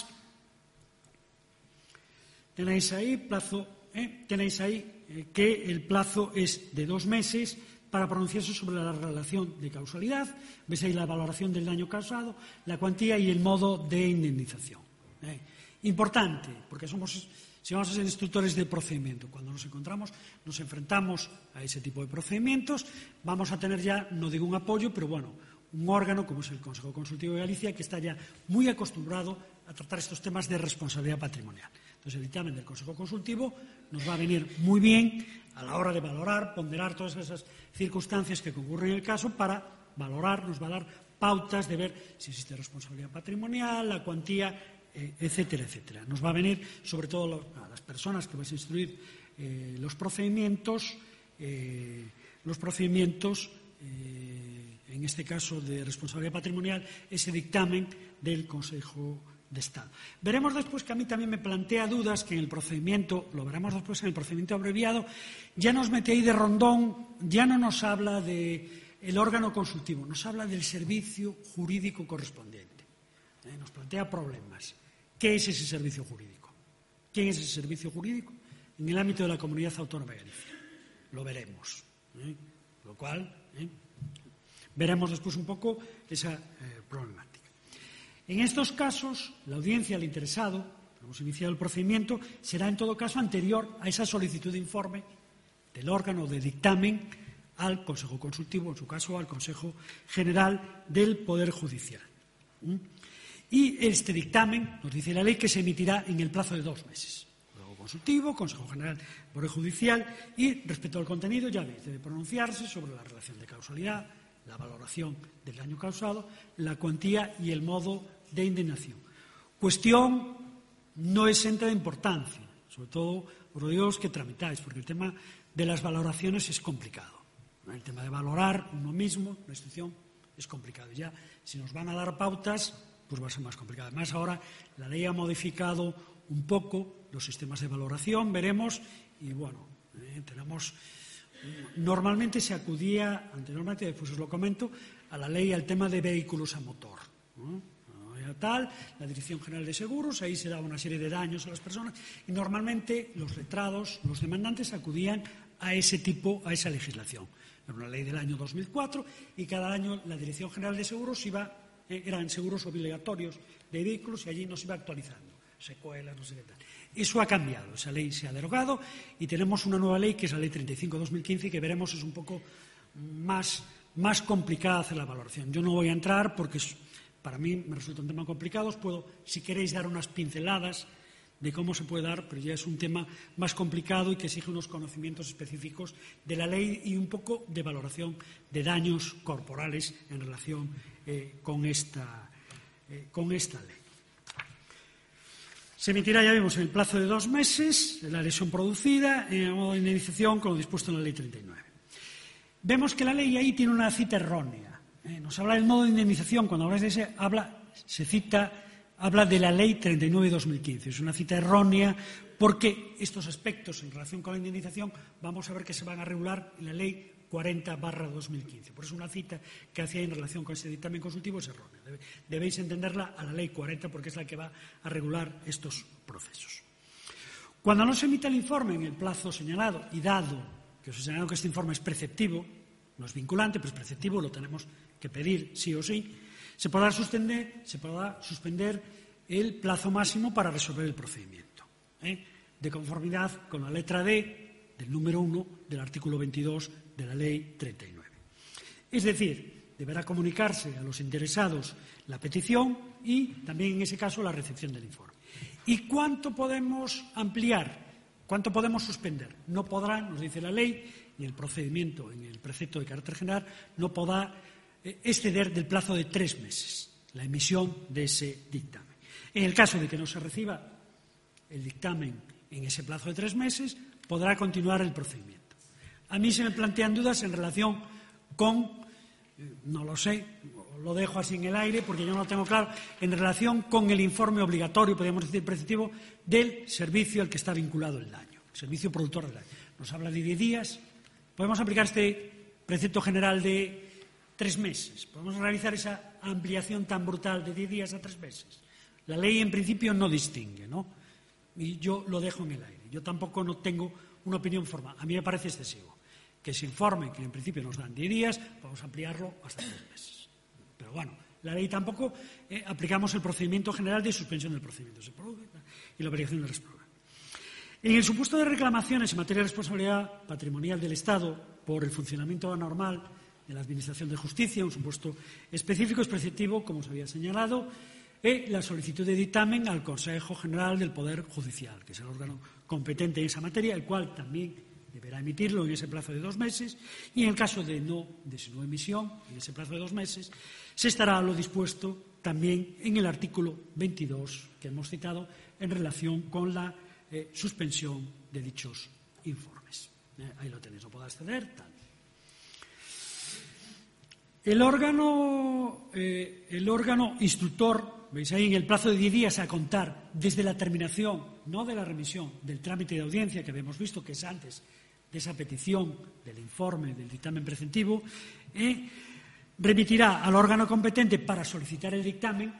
tenéis ahí, plazo, eh, tenéis ahí eh, que el plazo es de dos meses para pronunciarse sobre la relación de causalidad. Veis ahí la valoración del daño causado, la cuantía y el modo de indemnización. Eh. Importante, porque somos, si vamos a ser instructores de procedimiento, cuando nos encontramos, nos enfrentamos a ese tipo de procedimientos, vamos a tener ya, no digo un apoyo, pero bueno, un órgano como es el Consejo Consultivo de Galicia, que está ya muy acostumbrado a tratar estos temas de responsabilidad patrimonial. Entonces, el dictamen del Consejo Consultivo nos va a venir muy bien a la hora de valorar, ponderar todas esas circunstancias que concurren en el caso para valorar, nos va a dar pautas de ver si existe responsabilidad patrimonial, la cuantía, eh, etcétera, etcétera. Nos va a venir, sobre todo a las personas que vais a instruir eh, los procedimientos, eh, los procedimientos eh, en este caso de responsabilidad patrimonial, ese dictamen del Consejo de Estado. Veremos después que a mí también me plantea dudas que en el procedimiento, lo veremos después en el procedimiento abreviado, ya nos mete ahí de rondón, ya no nos habla del órgano consultivo, nos habla del servicio jurídico correspondiente. ¿Eh? Nos plantea problemas. ¿Qué es ese servicio jurídico? ¿Quién es ese servicio jurídico? En el ámbito de la Comunidad Autónoma de Galicia. Lo veremos. ¿Eh? Lo cual... ¿eh? Veremos después un poco esa eh, problemática. En estos casos, la audiencia al interesado, hemos iniciado el procedimiento, será en todo caso anterior a esa solicitud de informe del órgano de dictamen al Consejo Consultivo, en su caso al Consejo General del Poder Judicial. ¿Mm? Y este dictamen, nos dice la ley, que se emitirá en el plazo de dos meses. Consejo Consultivo, Consejo General del Poder Judicial y, respecto al contenido, ya veis, debe pronunciarse sobre la relación de causalidad, la valoración del daño causado, la cuantía y el modo de indignación. Cuestión no exenta de importancia, sobre todo por lo digo que tramitáis, porque el tema de las valoraciones es complicado. El tema de valorar uno mismo, la institución, es complicado. Ya, si nos van a dar pautas, pues va a ser más complicado. Además, ahora la ley ha modificado un poco los sistemas de valoración, veremos, y bueno, eh, tenemos... Normalmente se acudía, anteriormente, después os lo comento, a la ley al tema de vehículos a motor, ¿no? Tal, la Dirección General de Seguros, ahí se daba una serie de daños a las personas y normalmente los letrados, los demandantes acudían a ese tipo, a esa legislación. Era una ley del año dos mil cuatro y cada año la Dirección General de Seguros iba, eh, eran seguros obligatorios de vehículos y allí nos iba actualizando, secuelas, no sé qué tal. Eso ha cambiado, esa ley se ha derogado y tenemos una nueva ley que es la Ley treinta y cinco barra dos mil quince que veremos es un poco más, más complicada hacer la valoración. Yo no voy a entrar porque para mí me resulta un tema complicado. Os puedo, si queréis, dar unas pinceladas de cómo se puede dar, pero ya es un tema más complicado y que exige unos conocimientos específicos de la ley y un poco de valoración de daños corporales en relación eh, con, esta, eh, con esta ley. Se emitirá, ya vimos, en el plazo de dos meses la lesión producida en el modo de indemnización con lo dispuesto en la Ley treinta y nueve. Vemos que la ley ahí tiene una cita errónea. Eh, nos habla del modo de indemnización, cuando habla de ese, habla, se cita... habla de la Ley treinta y nueve de dos mil quince. Es una cita errónea porque estos aspectos en relación con la indemnización vamos a ver que se van a regular en la Ley cuarenta barra dos mil quince. Por eso una cita que hacía en relación con este dictamen consultivo es errónea. Debéis entenderla a la Ley cuarenta porque es la que va a regular estos procesos. Cuando no se emita el informe en el plazo señalado y dado que os he señalado que este informe es preceptivo, no es vinculante, pero es preceptivo, lo tenemos que pedir sí o sí, se podrá suspender, se podrá suspender el plazo máximo para resolver el procedimiento, ¿eh? de conformidad con la letra D del número uno del artículo veintidós de la Ley treinta y nueve. Es decir, deberá comunicarse a los interesados la petición y también en ese caso la recepción del informe. ¿Y cuánto podemos ampliar? ¿Cuánto podemos suspender? No podrá, nos dice la ley, ni el procedimiento en el precepto de carácter general, no podrá exceder del plazo de tres meses la emisión de ese dictamen. En el caso de que no se reciba el dictamen en ese plazo de tres meses, podrá continuar el procedimiento. A mí se me plantean dudas en relación con, no lo sé, lo dejo así en el aire porque yo no lo tengo claro, en relación con el informe obligatorio, podríamos decir preceptivo, del servicio al que está vinculado el daño, el servicio productor del daño. Nos habla de diez días. ¿Podemos aplicar este precepto general de tres meses? ¿Podemos realizar esa ampliación tan brutal de diez días a tres meses? La ley, en principio, no distingue, ¿no? Y yo lo dejo en el aire. Yo tampoco no tengo una opinión formal. A mí me parece excesivo que se informe que en principio nos dan diez días, vamos a ampliarlo hasta tres meses. Pero bueno, la ley tampoco eh, aplicamos el procedimiento general de suspensión del procedimiento. Se produce y la obligación de responder. En el supuesto de reclamaciones en materia de responsabilidad patrimonial del Estado por el funcionamiento anormal de la Administración de Justicia, un supuesto específico es preceptivo, como se había señalado, eh, la solicitud de dictamen al Consejo General del Poder Judicial, que es el órgano competente en esa materia, el cual también deberá emitirlo en ese plazo de dos meses, y en el caso de no, de su no emisión, en ese plazo de dos meses, se estará lo dispuesto también en el artículo veintidós que hemos citado en relación con la eh, suspensión de dichos informes. Eh, ahí lo tenéis, no podrá acceder, tal. El órgano, eh, el órgano instructor, veis ahí, en el plazo de diez días a contar desde la terminación, no de la remisión, del trámite de audiencia que habíamos visto, que es antes de esa petición del informe del dictamen preceptivo, eh, remitirá al órgano competente para solicitar el dictamen,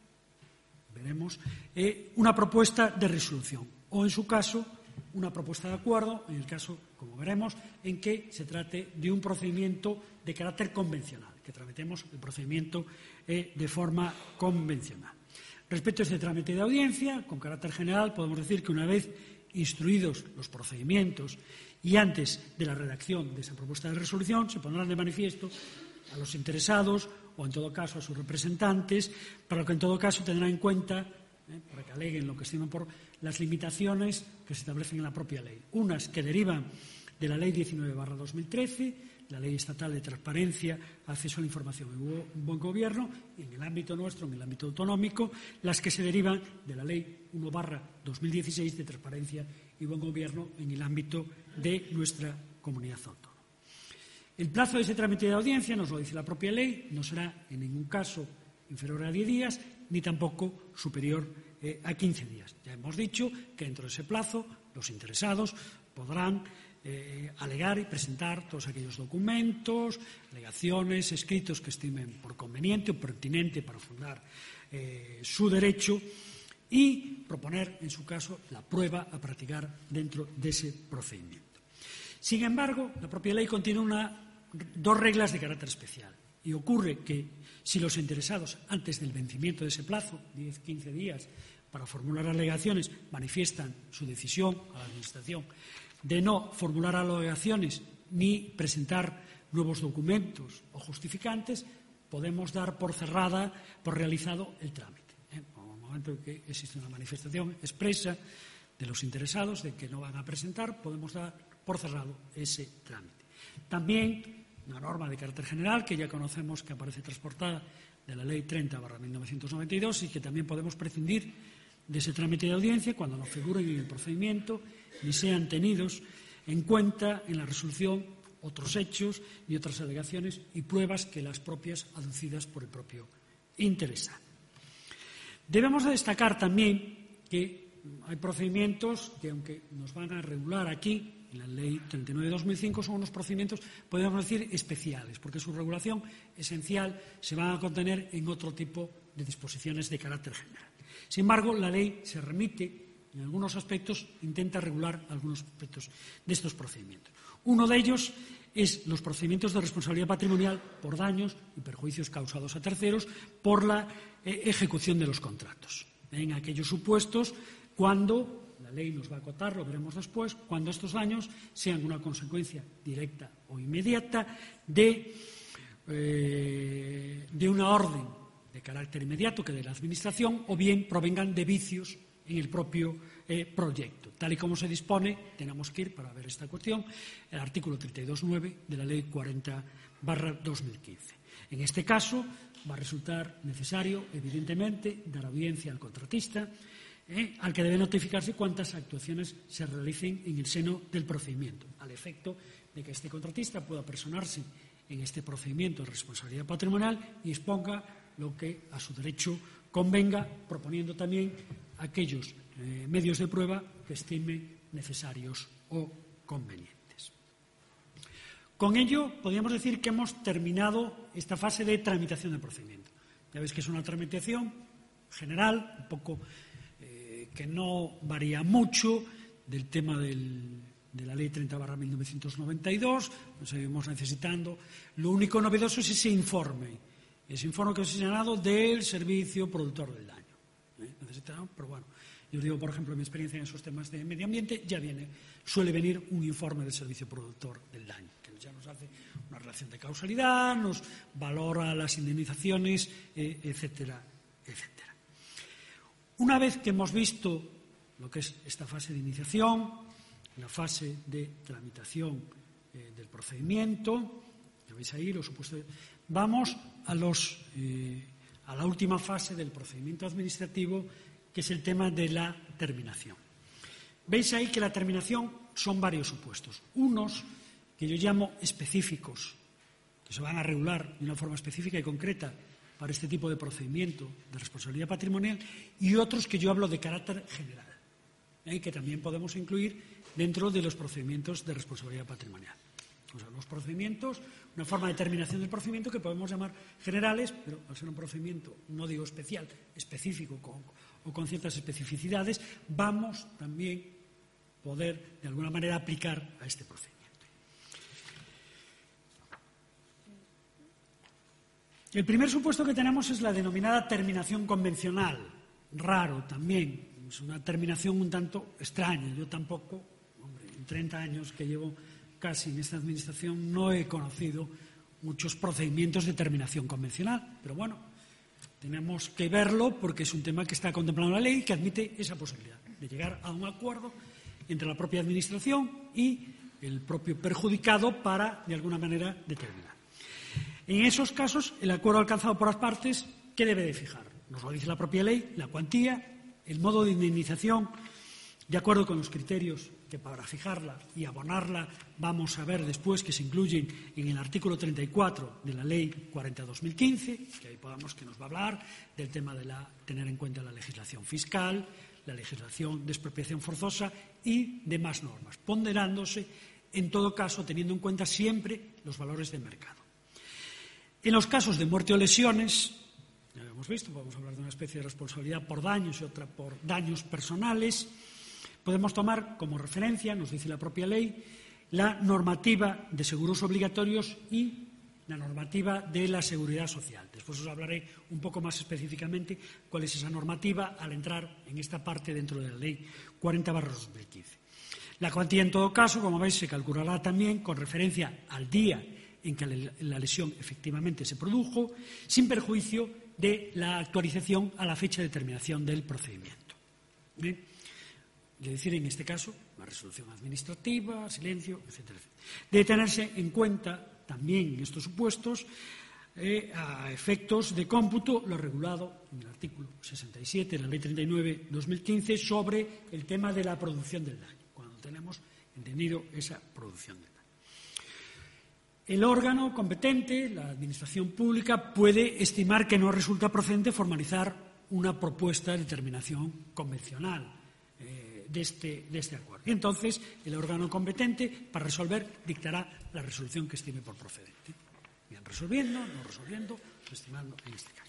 veremos, eh, una propuesta de resolución o, en su caso, una propuesta de acuerdo, en el caso, como veremos, en que se trate de un procedimiento de carácter convencional, que tramitemos el procedimiento eh, de forma convencional. Respecto a este trámite de audiencia, con carácter general, podemos decir que una vez instruidos los procedimientos y antes de la redacción de esa propuesta de resolución, se pondrán de manifiesto a los interesados o, en todo caso, a sus representantes, para lo que, en todo caso, tendrán en cuenta, eh, para que aleguen lo que estiman por las limitaciones que se establecen en la propia ley. Unas que derivan de la Ley diecinueve barra dos mil trece, la Ley Estatal de Transparencia, Acceso a la Información y Buen Gobierno, y en el ámbito nuestro, en el ámbito autonómico, las que se derivan de la Ley uno barra dos mil dieciséis de Transparencia y Buen Gobierno en el ámbito de nuestra comunidad autónoma. El plazo de ese trámite de audiencia, nos lo dice la propia ley, no será en ningún caso inferior a diez días, ni tampoco superior eh, a quince días. Ya hemos dicho que dentro de ese plazo los interesados podrán eh, alegar y presentar todos aquellos documentos, alegaciones, escritos que estimen por conveniente o pertinente para fundar eh, su derecho y proponer, en su caso, la prueba a practicar dentro de ese procedimiento. Sin embargo, la propia ley contiene una, dos reglas de carácter especial y ocurre que si los interesados, antes del vencimiento de ese plazo, diez a quince días, para formular alegaciones, manifiestan su decisión a la Administración de no formular alegaciones ni presentar nuevos documentos o justificantes, podemos dar por cerrada, por realizado el trámite. ¿eh? Vamos a momento que existe una manifestación expresa de los interesados de que no van a presentar, podemos dar por cerrado ese trámite. También una norma de carácter general que ya conocemos que aparece transportada de la Ley treinta barra mil novecientos noventa y dos y que también podemos prescindir de ese trámite de audiencia cuando no figuren en el procedimiento ni sean tenidos en cuenta en la resolución otros hechos y otras alegaciones y pruebas que las propias aducidas por el propio interesado. Debemos de destacar también que hay procedimientos que, aunque nos van a regular aquí, en la Ley treinta y nueve de dos mil cinco, son unos procedimientos, podemos decir, especiales, porque su regulación esencial se va a contener en otro tipo de disposiciones de carácter general. Sin embargo, la ley se remite, en algunos aspectos, intenta regular algunos aspectos de estos procedimientos. Uno de ellos es los procedimientos de responsabilidad patrimonial por daños y perjuicios causados a terceros por la eh, ejecución de los contratos. En aquellos supuestos cuando, la ley nos va a acotar, lo veremos después, cuando estos daños sean una consecuencia directa o inmediata de, eh, de una orden de carácter inmediato que de la Administración o bien provengan de vicios en el propio eh, proyecto. Tal y como se dispone, tenemos que ir para ver esta cuestión, el artículo treinta y dos punto nueve de la Ley cuarenta barra dos mil quince. En este caso, va a resultar necesario, evidentemente, dar audiencia al contratista, eh, al que debe notificarse cuántas actuaciones se realicen en el seno del procedimiento, al efecto de que este contratista pueda personarse en este procedimiento de responsabilidad patrimonial y exponga lo que a su derecho convenga, proponiendo también aquellos eh, medios de prueba que estime necesarios o convenientes. Con ello, podríamos decir que hemos terminado esta fase de tramitación del procedimiento. Ya veis que es una tramitación general, un poco eh, que no varía mucho del tema del, de la Ley treinta barra mil novecientos noventa y dos, nos seguimos necesitando. Lo único novedoso es ese informe. Ese informe que os he señalado del servicio productor del daño. ¿Eh? Necesitamos, pero bueno, yo digo, por ejemplo, mi experiencia en esos temas de medio ambiente, ya viene, suele venir un informe del servicio productor del daño, que ya nos hace una relación de causalidad, nos valora las indemnizaciones, eh, etcétera, etcétera. Una vez que hemos visto lo que es esta fase de iniciación, la fase de tramitación eh, del procedimiento, ya veis ahí los supuestos. Vamos a, los, eh, a la última fase del procedimiento administrativo, que es el tema de la terminación. Veis ahí que la terminación son varios supuestos. Unos que yo llamo específicos, que se van a regular de una forma específica y concreta para este tipo de procedimiento de responsabilidad patrimonial, y otros que yo hablo de carácter general, ¿eh? que también podemos incluir dentro de los procedimientos de responsabilidad patrimonial. O sea, los procedimientos, una forma de terminación del procedimiento que podemos llamar generales, pero al ser un procedimiento, no digo especial, específico con, o con ciertas especificidades, vamos también a poder de alguna manera aplicar a este procedimiento. El primer supuesto que tenemos es la denominada terminación convencional, raro también, es una terminación un tanto extraña. Yo tampoco, hombre, en treinta años que llevo casi en esta administración no he conocido muchos procedimientos de terminación convencional, pero bueno, tenemos que verlo porque es un tema que está contemplado en la ley y que admite esa posibilidad de llegar a un acuerdo entre la propia administración y el propio perjudicado para, de alguna manera, determinar. En esos casos, el acuerdo alcanzado por las partes, ¿qué debe de fijar? Nos lo dice la propia ley, la cuantía, el modo de indemnización, de acuerdo con los criterios que para fijarla y abonarla vamos a ver después que se incluyen en el artículo treinta y cuatro de la Ley cuarenta barra dos mil quince, que ahí podamos que nos va a hablar del tema de la, tener en cuenta la legislación fiscal, la legislación de expropiación forzosa y demás normas, ponderándose, en todo caso, teniendo en cuenta siempre los valores de mercado. En los casos de muerte o lesiones, ya lo hemos visto, podemos hablar de una especie de responsabilidad por daños y otra por daños personales. Podemos tomar como referencia, nos dice la propia ley, la normativa de seguros obligatorios y la normativa de la seguridad social. Después os hablaré un poco más específicamente cuál es esa normativa al entrar en esta parte dentro de la Ley cuarenta barra dos mil quince. La cuantía, en todo caso, como veis, se calculará también con referencia al día en que la lesión efectivamente se produjo, sin perjuicio de la actualización a la fecha de terminación del procedimiento. ¿Bien? Es decir, en este caso, la resolución administrativa, silencio, etcétera, etcétera. Debe tenerse en cuenta también en estos supuestos, eh, a efectos de cómputo, lo regulado en el artículo sesenta y siete de la Ley treinta y nueve barra dos mil quince sobre el tema de la producción del daño, cuando tenemos entendido esa producción del daño. El órgano competente, la Administración Pública, puede estimar que no resulta procedente formalizar una propuesta de determinación convencional eh, de, este, de este acuerdo. Y entonces el órgano competente, para resolver, dictará la resolución que estime por procedente. Bien, resolviendo, no resolviendo, estimando en este caso.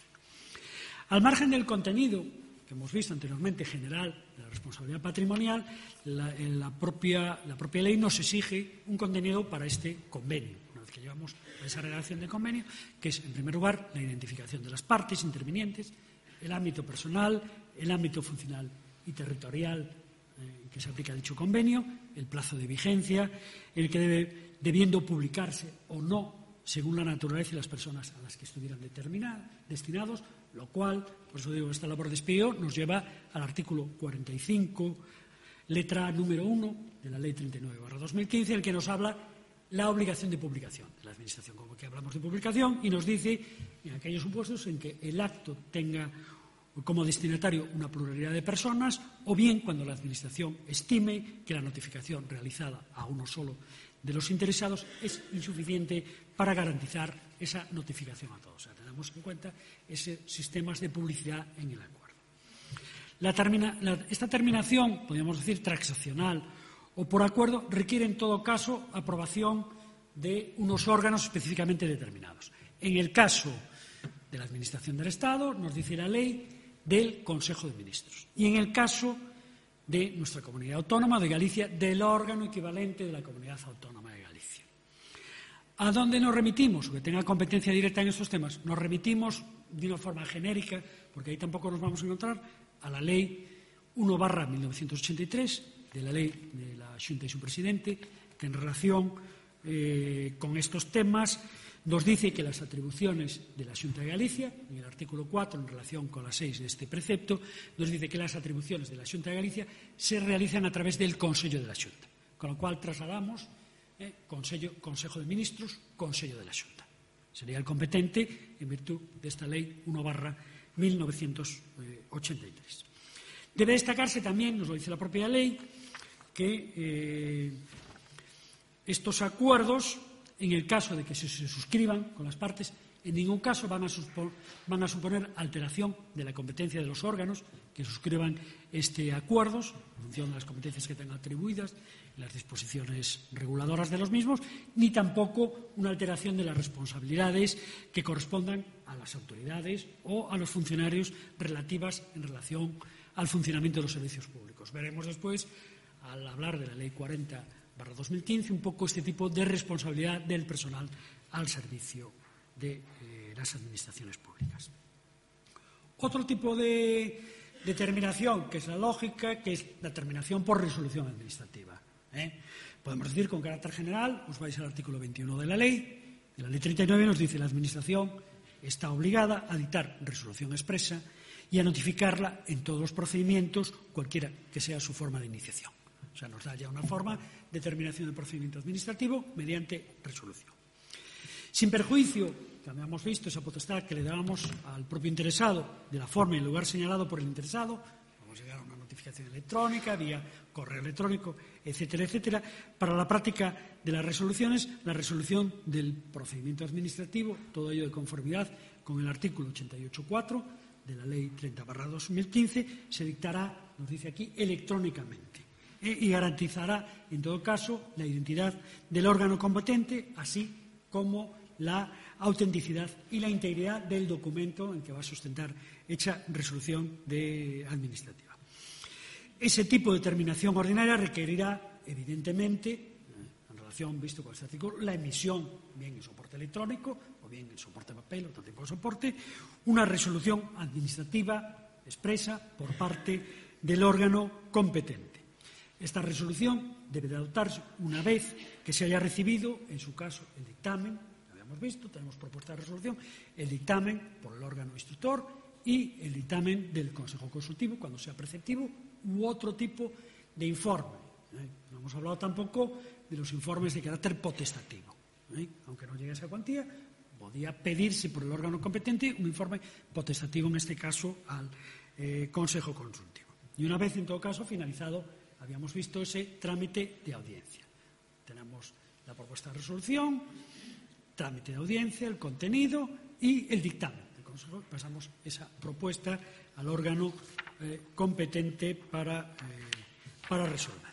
Al margen del contenido que hemos visto anteriormente general de la responsabilidad patrimonial, la, la, propia, la propia ley nos exige un contenido para este convenio. Que llevamos a esa redacción de convenio, que es, en primer lugar, la identificación de las partes intervinientes, el ámbito personal, el ámbito funcional y territorial eh, en que se aplica dicho convenio, el plazo de vigencia, el que debe, debiendo publicarse o no, según la naturaleza y las personas a las que estuvieran destinados, lo cual, por eso digo, esta labor de espieo nos lleva al artículo cuarenta y cinco, letra número uno de la Ley treinta y nueve barra dos mil quince, el que nos habla la obligación de publicación de la Administración. Como que hablamos de publicación y nos dice en aquellos supuestos en que el acto tenga como destinatario una pluralidad de personas, o bien cuando la Administración estime que la notificación realizada a uno solo de los interesados es insuficiente para garantizar esa notificación a todos. O sea, tenemos en cuenta esos sistemas de publicidad en el acuerdo. La termina, la, esta terminación, podríamos decir, transaccional o por acuerdo, requiere en todo caso aprobación de unos órganos específicamente determinados. En el caso de la Administración del Estado, nos dice la ley, del Consejo de Ministros. Y en el caso de nuestra comunidad autónoma de Galicia, del órgano equivalente de la Comunidad Autónoma de Galicia. ¿A dónde nos remitimos? Que tenga competencia directa en estos temas. Nos remitimos de una forma genérica, porque ahí tampoco nos vamos a encontrar, a la Ley uno barra mil novecientos ochenta y tres, de la Ley de la Xunta y su presidente, que en relación eh, con estos temas nos dice que las atribuciones de la Xunta de Galicia, en el artículo cuatro, en relación con la seis de este precepto, nos dice que las atribuciones de la Xunta de Galicia se realizan a través del Consello de la Xunta, con lo cual trasladamos eh, Consello, Consejo de Ministros, Consello de la Xunta. Sería el competente en virtud de esta Ley uno barra mil novecientos ochenta y tres. Debe destacarse también, nos lo dice la propia ley, que eh, estos acuerdos, en el caso de que se, se suscriban con las partes, en ningún caso van a, suspon, van a suponer alteración de la competencia de los órganos que suscriban este acuerdos, en función de las competencias que tengan atribuidas, las disposiciones reguladoras de los mismos, ni tampoco una alteración de las responsabilidades que correspondan a las autoridades o a los funcionarios relativas en relación al funcionamiento de los servicios públicos. Veremos después, al hablar de la Ley cuarenta barra dos mil quince, un poco este tipo de responsabilidad del personal al servicio de eh, las administraciones públicas. Otro tipo de determinación, que es la lógica, que es la terminación por resolución administrativa. ¿eh? Podemos decir con carácter general, os vais al artículo veintiuno de la ley, de la Ley treinta y nueve nos dice que la Administración está obligada a dictar resolución expresa y a notificarla en todos los procedimientos, cualquiera que sea su forma de iniciación. O sea, nos da ya una forma de terminación del procedimiento administrativo mediante resolución. Sin perjuicio, que habíamos visto esa potestad que le dábamos al propio interesado de la forma y el lugar señalado por el interesado, vamos a llegar a una notificación electrónica, vía correo electrónico, etcétera, etcétera. Para la práctica de las resoluciones, la resolución del procedimiento administrativo, todo ello de conformidad con el artículo ochenta y ocho punto cuatro de la Ley treinta barra dos mil quince, se dictará, nos dice aquí, electrónicamente. Y garantizará, en todo caso, la identidad del órgano competente, así como la autenticidad y la integridad del documento en que va a sustentar hecha resolución de administrativa. Ese tipo de terminación ordinaria requerirá, evidentemente, en relación, visto con este artículo, la emisión, bien en soporte electrónico o bien en soporte de papel, otro tipo de soporte, una resolución administrativa expresa por parte del órgano competente. Esta resolución debe de adoptarse una vez que se haya recibido, en su caso, el dictamen, hemos visto, tenemos propuesta de resolución, el dictamen por el órgano instructor y el dictamen del Consejo Consultivo, cuando sea preceptivo, u otro tipo de informe. ¿eh? No hemos hablado tampoco de los informes de carácter potestativo. ¿eh? Aunque no llegue a esa cuantía, podía pedirse por el órgano competente un informe potestativo, en este caso, al eh, Consejo Consultivo. Y una vez, en todo caso, finalizado, habíamos visto ese trámite de audiencia. Tenemos la propuesta de resolución, trámite de audiencia, el contenido y el dictamen del Consejo. Pasamos esa propuesta al órgano eh, competente para, eh, para resolver.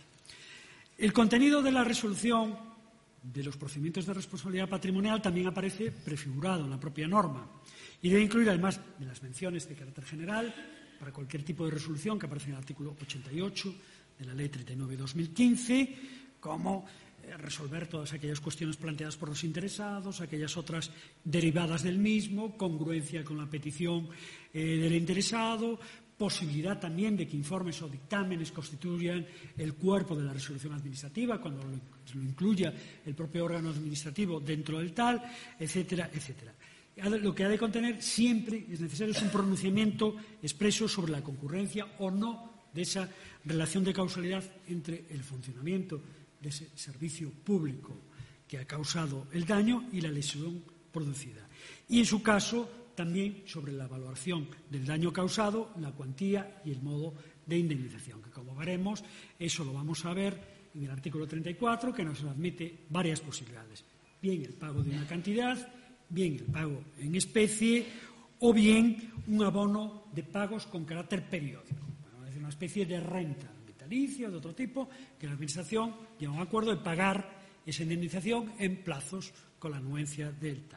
El contenido de la resolución de los procedimientos de responsabilidad patrimonial también aparece prefigurado en la propia norma y debe incluir, además de las menciones de carácter general, para cualquier tipo de resolución que aparece en el artículo ochenta y ocho de la Ley treinta y nueve de dos mil quince, como eh, resolver todas aquellas cuestiones planteadas por los interesados, aquellas otras derivadas del mismo, congruencia con la petición eh, del interesado, posibilidad también de que informes o dictámenes constituyan el cuerpo de la resolución administrativa, cuando lo, lo incluya el propio órgano administrativo dentro del tal, etcétera, etcétera. Lo que ha de contener siempre es necesario es un pronunciamiento expreso sobre la concurrencia o no de esa relación de causalidad entre el funcionamiento de ese servicio público que ha causado el daño y la lesión producida. Y, en su caso, también sobre la valoración del daño causado, la cuantía y el modo de indemnización, que, como veremos, eso lo vamos a ver en el artículo treinta y cuatro, que nos admite varias posibilidades. Bien el pago de una cantidad, bien el pago en especie o bien un abono de pagos con carácter periódico. Es decir, una especie de renta vitalicia o de otro tipo que la Administración llega a un acuerdo de pagar esa indemnización en plazos con la anuencia del tal.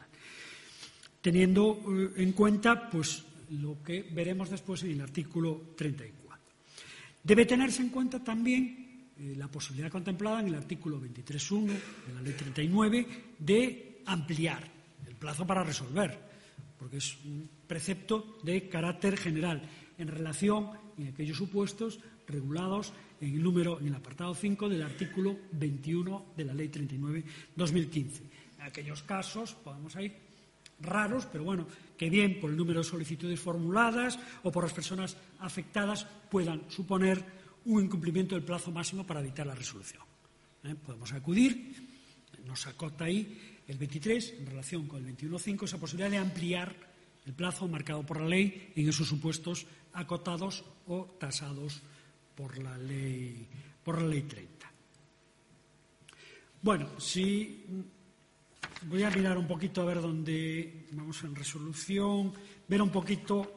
Teniendo eh, en cuenta pues, lo que veremos después en el artículo treinta y cuatro. Debe tenerse en cuenta también eh, la posibilidad contemplada en el artículo veintitrés punto uno de la Ley treinta y nueve de ampliar el plazo para resolver, porque es un precepto de carácter general en relación en aquellos supuestos regulados en el número, en el apartado cinco del artículo veintiuno de la Ley treinta y nueve de dos mil quince. En aquellos casos podemos ir raros, pero bueno, que bien por el número de solicitudes formuladas o por las personas afectadas puedan suponer un incumplimiento del plazo máximo para evitar la resolución. ¿Eh? Podemos acudir, nos acota ahí el veintitrés, en relación con el veintiuno punto cinco, esa posibilidad de ampliar el plazo marcado por la ley en esos supuestos acotados o tasados por la ley, por la ley treinta. Bueno, si voy a mirar un poquito a ver dónde vamos en resolución, ver un poquito.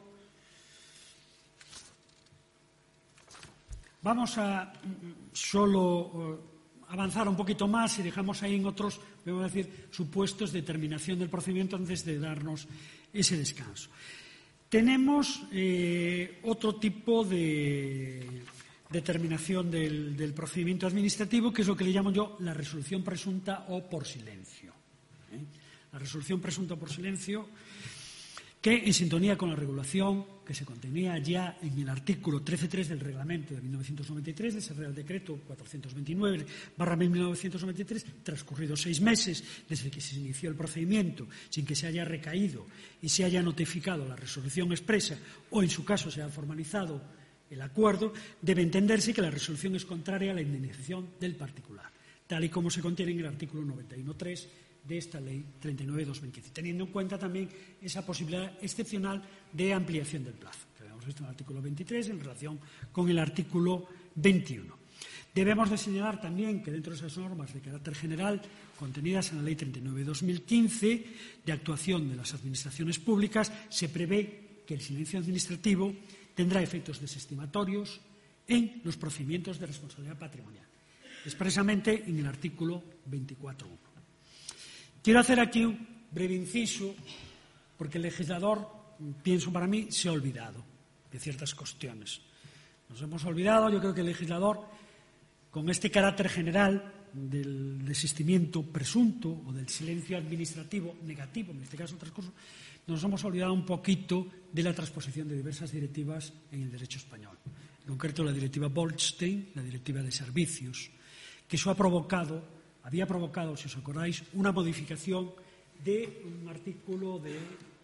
Vamos a solo avanzar un poquito más y dejamos ahí en otros, vamos a decir, supuestos de terminación del procedimiento antes de darnos ese descanso. Tenemos eh, otro tipo de determinación del, del procedimiento administrativo, que es lo que le llamo yo la resolución presunta o por silencio. ¿eh? La resolución presunta por silencio, que en sintonía con la regulación que se contenía ya en el artículo trece punto tres del reglamento de mil novecientos noventa y tres, de ese Real Decreto cuatrocientos veintinueve barra mil novecientos noventa y tres, transcurridos seis meses desde que se inició el procedimiento, sin que se haya recaído y se haya notificado la resolución expresa o, en su caso, se haya formalizado el acuerdo, debe entenderse que la resolución es contraria a la indemnización del particular, tal y como se contiene en el artículo noventa y uno punto tres de esta Ley treinta y nueve de dos mil quince, teniendo en cuenta también esa posibilidad excepcional de ampliación del plazo, que habíamos visto en el artículo veintitrés en relación con el artículo veintiuno. Debemos de señalar también que dentro de esas normas de carácter general contenidas en la Ley treinta y nueve de dos mil quince de actuación de las administraciones públicas se prevé que el silencio administrativo tendrá efectos desestimatorios en los procedimientos de responsabilidad patrimonial, expresamente en el artículo veinticuatro punto uno. Quiero hacer aquí un breve inciso, porque el legislador, pienso para mí, se ha olvidado de ciertas cuestiones. Nos hemos olvidado, yo creo que el legislador, con este carácter general del desistimiento presunto o del silencio administrativo negativo, en este caso otras cosas, nos hemos olvidado un poquito de la transposición de diversas directivas en el derecho español. En concreto, la directiva Bolkestein, la directiva de servicios, que eso ha provocado, había provocado, si os acordáis, una modificación de un artículo de,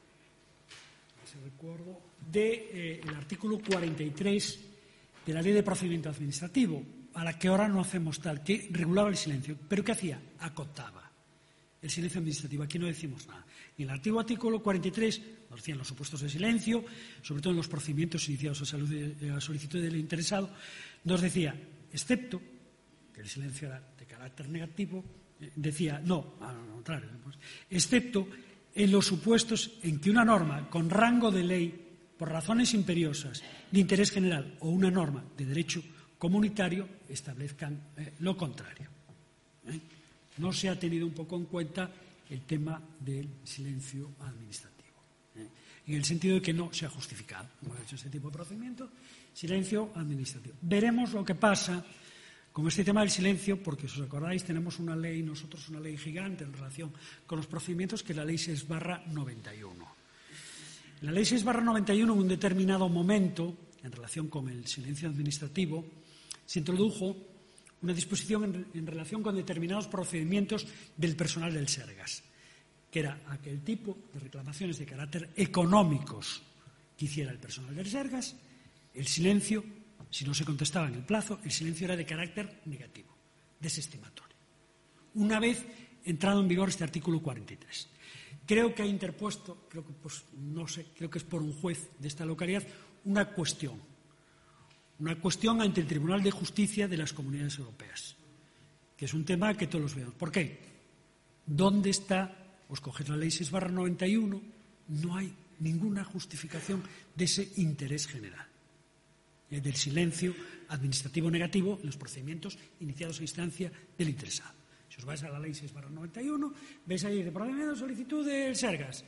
si recuerdo, de eh, el artículo cuarenta y tres de la Ley de Procedimiento Administrativo, a la que ahora no hacemos tal, que regulaba el silencio. ¿Pero qué hacía? Acotaba el silencio administrativo. Aquí no decimos nada. En el antiguo artículo cuarenta y tres nos decían los supuestos de silencio, sobre todo en los procedimientos iniciados a, salud de, a solicitud del interesado, nos decía, excepto que el silencio era de carácter negativo, eh, decía, no, al contrario, pues, excepto en los supuestos en que una norma con rango de ley, por razones imperiosas de interés general o una norma de derecho comunitario, establezcan eh, lo contrario. ¿eh? No se ha tenido un poco en cuenta el tema del silencio administrativo, ¿eh? en el sentido de que no se ha justificado, como ha hecho ese tipo de procedimiento, silencio administrativo. Veremos lo que pasa con este tema del silencio, porque, si os acordáis, tenemos una ley, nosotros una ley gigante en relación con los procedimientos, que es la Ley seis barra noventa y uno. La Ley seis barra noventa y uno, en un determinado momento, en relación con el silencio administrativo, se introdujo una disposición en, en relación con determinados procedimientos del personal del Sergas, que era aquel tipo de reclamaciones de carácter económicos que hiciera el personal del Sergas. El silencio, si no se contestaba en el plazo, el silencio era de carácter negativo, desestimatorio. Una vez entrado en vigor este artículo cuarenta y tres. Creo que ha interpuesto, creo que, pues, no sé, creo que es por un juez de esta localidad, una cuestión. Una cuestión ante el Tribunal de Justicia de las Comunidades Europeas, que es un tema que todos vemos. ¿Por qué? ¿Dónde está? Os coges la Ley seis barra noventa y uno, no hay ninguna justificación de ese interés general, eh, del silencio administrativo negativo en los procedimientos iniciados a instancia del interesado. Si os vais a la Ley seis barra noventa y uno, veis ahí de procedimiento de solicitud del Sergas.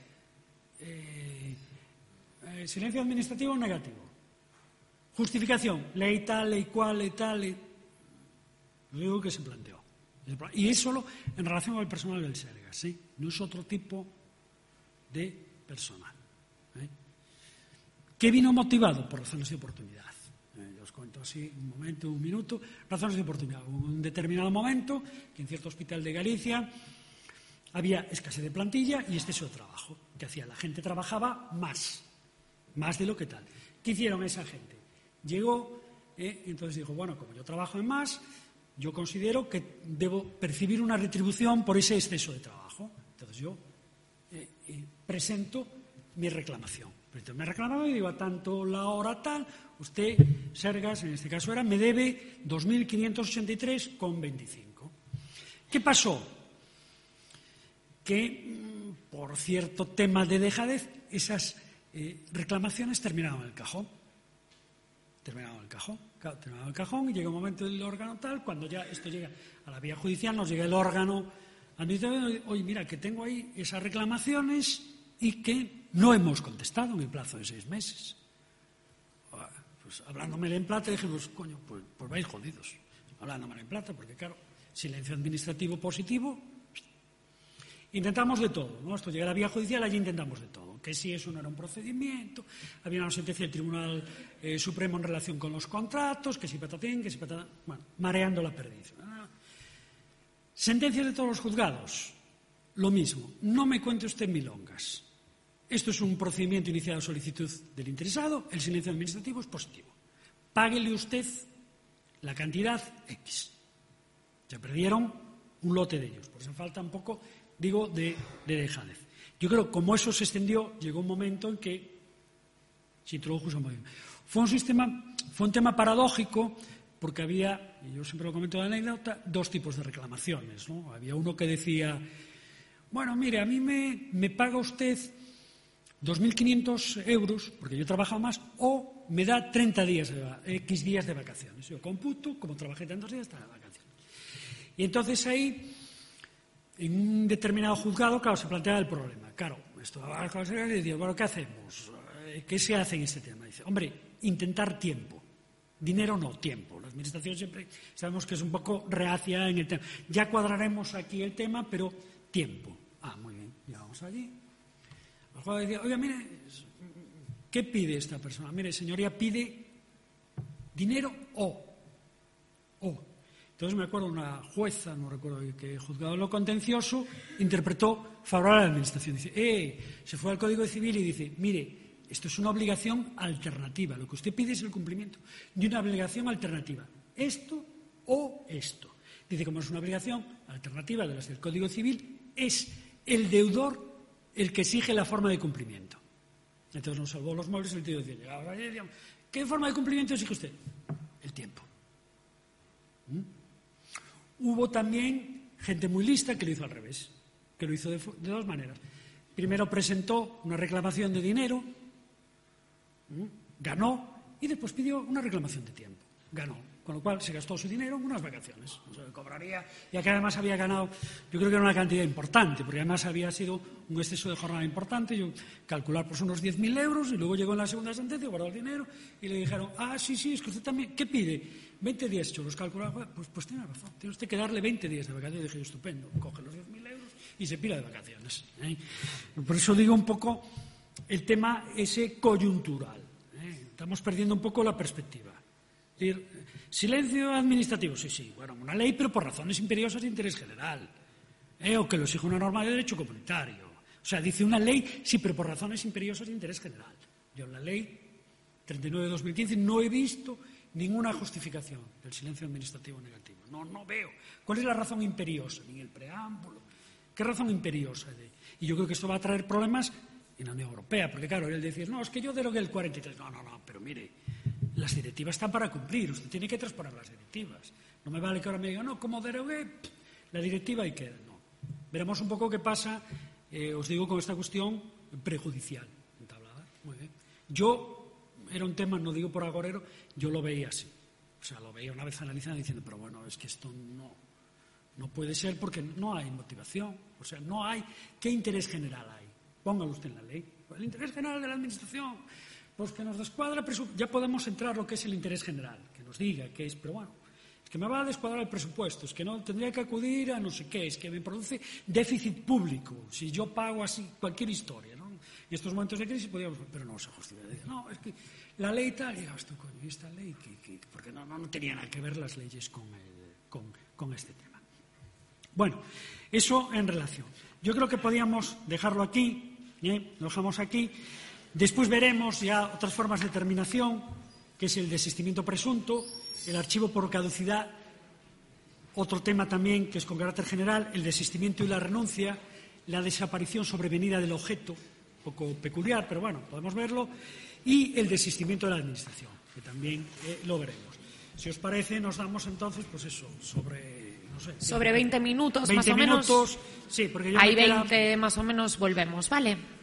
Eh, eh, silencio administrativo negativo. Justificación, ley tal, ley cual, ley tal, ley... Digo que se planteó. Y es solo en relación al personal del Sergas, ¿sí? No es otro tipo de personal. ¿eh? ¿Qué vino motivado? Por razones de oportunidad. Eh, yo os cuento así un momento, un minuto. Razones de oportunidad. Hubo un determinado momento que en cierto hospital de Galicia había escasez de plantilla y exceso de trabajo. ¿Qué hacía? La gente trabajaba más, más de lo que tal. ¿Qué hicieron esa gente? Llegó, eh, entonces dijo, bueno, como yo trabajo en más, yo considero que debo percibir una retribución por ese exceso de trabajo. Entonces yo eh, eh, presento mi reclamación. Presento mi reclamación y digo, a tanto la hora tal, usted, Sergas, en este caso era, me debe dos mil quinientos ochenta y tres con veinticinco. ¿Qué pasó? Que, por cierto tema de dejadez, esas eh, reclamaciones terminaron en el cajón. Terminado el cajón, claro, terminado el cajón y llega un momento del órgano tal, cuando ya esto llega a la vía judicial, nos llega el órgano administrativo, oye, mira, que tengo ahí esas reclamaciones y que no hemos contestado en el plazo de seis meses. Pues hablándome en plata, dije, pues coño, pues, pues vais jodidos, hablándome en plata, porque claro, silencio administrativo positivo, intentamos de todo, ¿no? Esto llega a la vía judicial, allí intentamos de todo. Que si eso no era un procedimiento, había una sentencia del Tribunal eh, Supremo en relación con los contratos, que si patatín, que si patatín, bueno, mareando la perdiz. Ah. Sentencias de todos los juzgados, lo mismo. No me cuente usted milongas. Esto es un procedimiento iniciado a solicitud del interesado, el silencio administrativo es positivo. Páguele usted la cantidad X. Se perdieron un lote de ellos, por eso falta un poco, digo, de, de dejadez. Yo creo que como eso se extendió, llegó un momento en que se introdujo ese movimiento. Fue un sistema, fue un tema paradójico, porque había, y yo siempre lo comento de anécdota, dos tipos de reclamaciones, ¿no? Había uno que decía, bueno, mire, a mí me, me paga usted dos mil quinientos euros, porque yo trabajo más, o me da treinta días, de, X días de vacaciones. Yo computo, como trabajé tantos días, está de vacaciones. Y entonces ahí, en un determinado juzgado, claro, se planteaba el problema. Claro, esto y decía, bueno, ¿qué hacemos? ¿Qué se hace en este tema? Dice, hombre, intentar tiempo. Dinero no, tiempo. La Administración siempre sabemos que es un poco reacia en el tema. Ya cuadraremos aquí el tema, pero tiempo. Ah, muy bien, ya vamos allí. El juez decía, oiga, mire, ¿qué pide esta persona? Mire, señoría, pide dinero o. O. Entonces me acuerdo una jueza, no recuerdo qué juzgado en lo contencioso, interpretó favorable a la Administración. Dice, eh, se fue al Código Civil y dice, mire, esto es una obligación alternativa. Lo que usted pide es el cumplimiento de una obligación alternativa. Esto o esto. Dice, como es una obligación alternativa de las del Código Civil, es el deudor el que exige la forma de cumplimiento. Entonces nos salvó los muebles y el tío decía, ¿qué forma de cumplimiento exige usted? El tiempo. ¿Mm? Hubo también gente muy lista que lo hizo al revés, que lo hizo de, de dos maneras. Primero presentó una reclamación de dinero, ¿Mm? ganó, y después pidió una reclamación de tiempo, ganó. Con lo cual se gastó su dinero en unas vacaciones. O sea, cobraría, ya que además había ganado, yo creo que era una cantidad importante, porque además había sido un exceso de jornada importante, yo calcular pues unos diez mil euros, y luego llegó en la segunda sentencia, guardó el dinero, y le dijeron, ah, sí, sí, es que usted también, ¿qué pide? veinte días, yo los calculaba, pues, pues tiene razón, tiene usted que darle veinte días de vacaciones. Y dije, estupendo, coge los diez mil euros y se pira de vacaciones. ¿eh? Por eso digo un poco el tema ese coyuntural. ¿eh? Estamos perdiendo un poco la perspectiva. Es decir, silencio administrativo, sí, sí, bueno, una ley, pero por razones imperiosas de interés general, ¿eh? o que lo exige una norma de derecho comunitario. O sea, dice una ley, sí, pero por razones imperiosas de interés general. Yo en la ley treinta y nueve de dos mil quince no he visto ninguna justificación del silencio administrativo negativo. No, no veo. ¿Cuál es la razón imperiosa? Ni el preámbulo. ¿Qué razón imperiosa? De... Y yo creo que esto va a traer problemas en la Unión Europea, porque claro, él decía, no, es que yo derogué el cuarenta y tres. No, no, no, pero mire, las directivas están para cumplir, usted tiene que transponer las directivas. No me vale que ahora me diga, no, como derogué, la directiva y queda. No. Veremos un poco qué pasa, eh, os digo, con esta cuestión prejudicial entablada. Muy bien. Yo, era un tema, no digo por agorero, yo lo veía así. O sea, lo veía una vez analizando diciendo, pero bueno, es que esto no, no puede ser porque no hay motivación. O sea, no hay. ¿Qué interés general hay? Póngalo usted en la ley. El interés general de la Administración. Pues que nos descuadra, ya podemos entrar lo que es el interés general, que nos diga qué es, pero bueno, es que me va a descuadrar el presupuesto, es que no tendría que acudir a no sé qué, es que me produce déficit público, si yo pago así cualquier historia, ¿no? En estos momentos de crisis podríamos, pero no se justifica, no, es que la ley tal, y esto, coño, ¿y esta ley? ¿Qué, qué? Porque no, no, no tenía nada que ver las leyes con, el, con, con este tema. Bueno, eso en relación. Yo creo que podíamos dejarlo aquí, ¿eh? Lo dejamos aquí. Después veremos ya otras formas de terminación, que es el desistimiento presunto, el archivo por caducidad, otro tema también que es con carácter general, el desistimiento y la renuncia, la desaparición sobrevenida del objeto, un poco peculiar, pero bueno, podemos verlo, y el desistimiento de la Administración, que también eh, lo veremos. Si os parece, nos damos entonces, pues eso, sobre... No sé, sobre veinte minutos, veinte más o menos. minutos, sí, porque yo hay me queda... veinte más o menos, volvemos, ¿vale?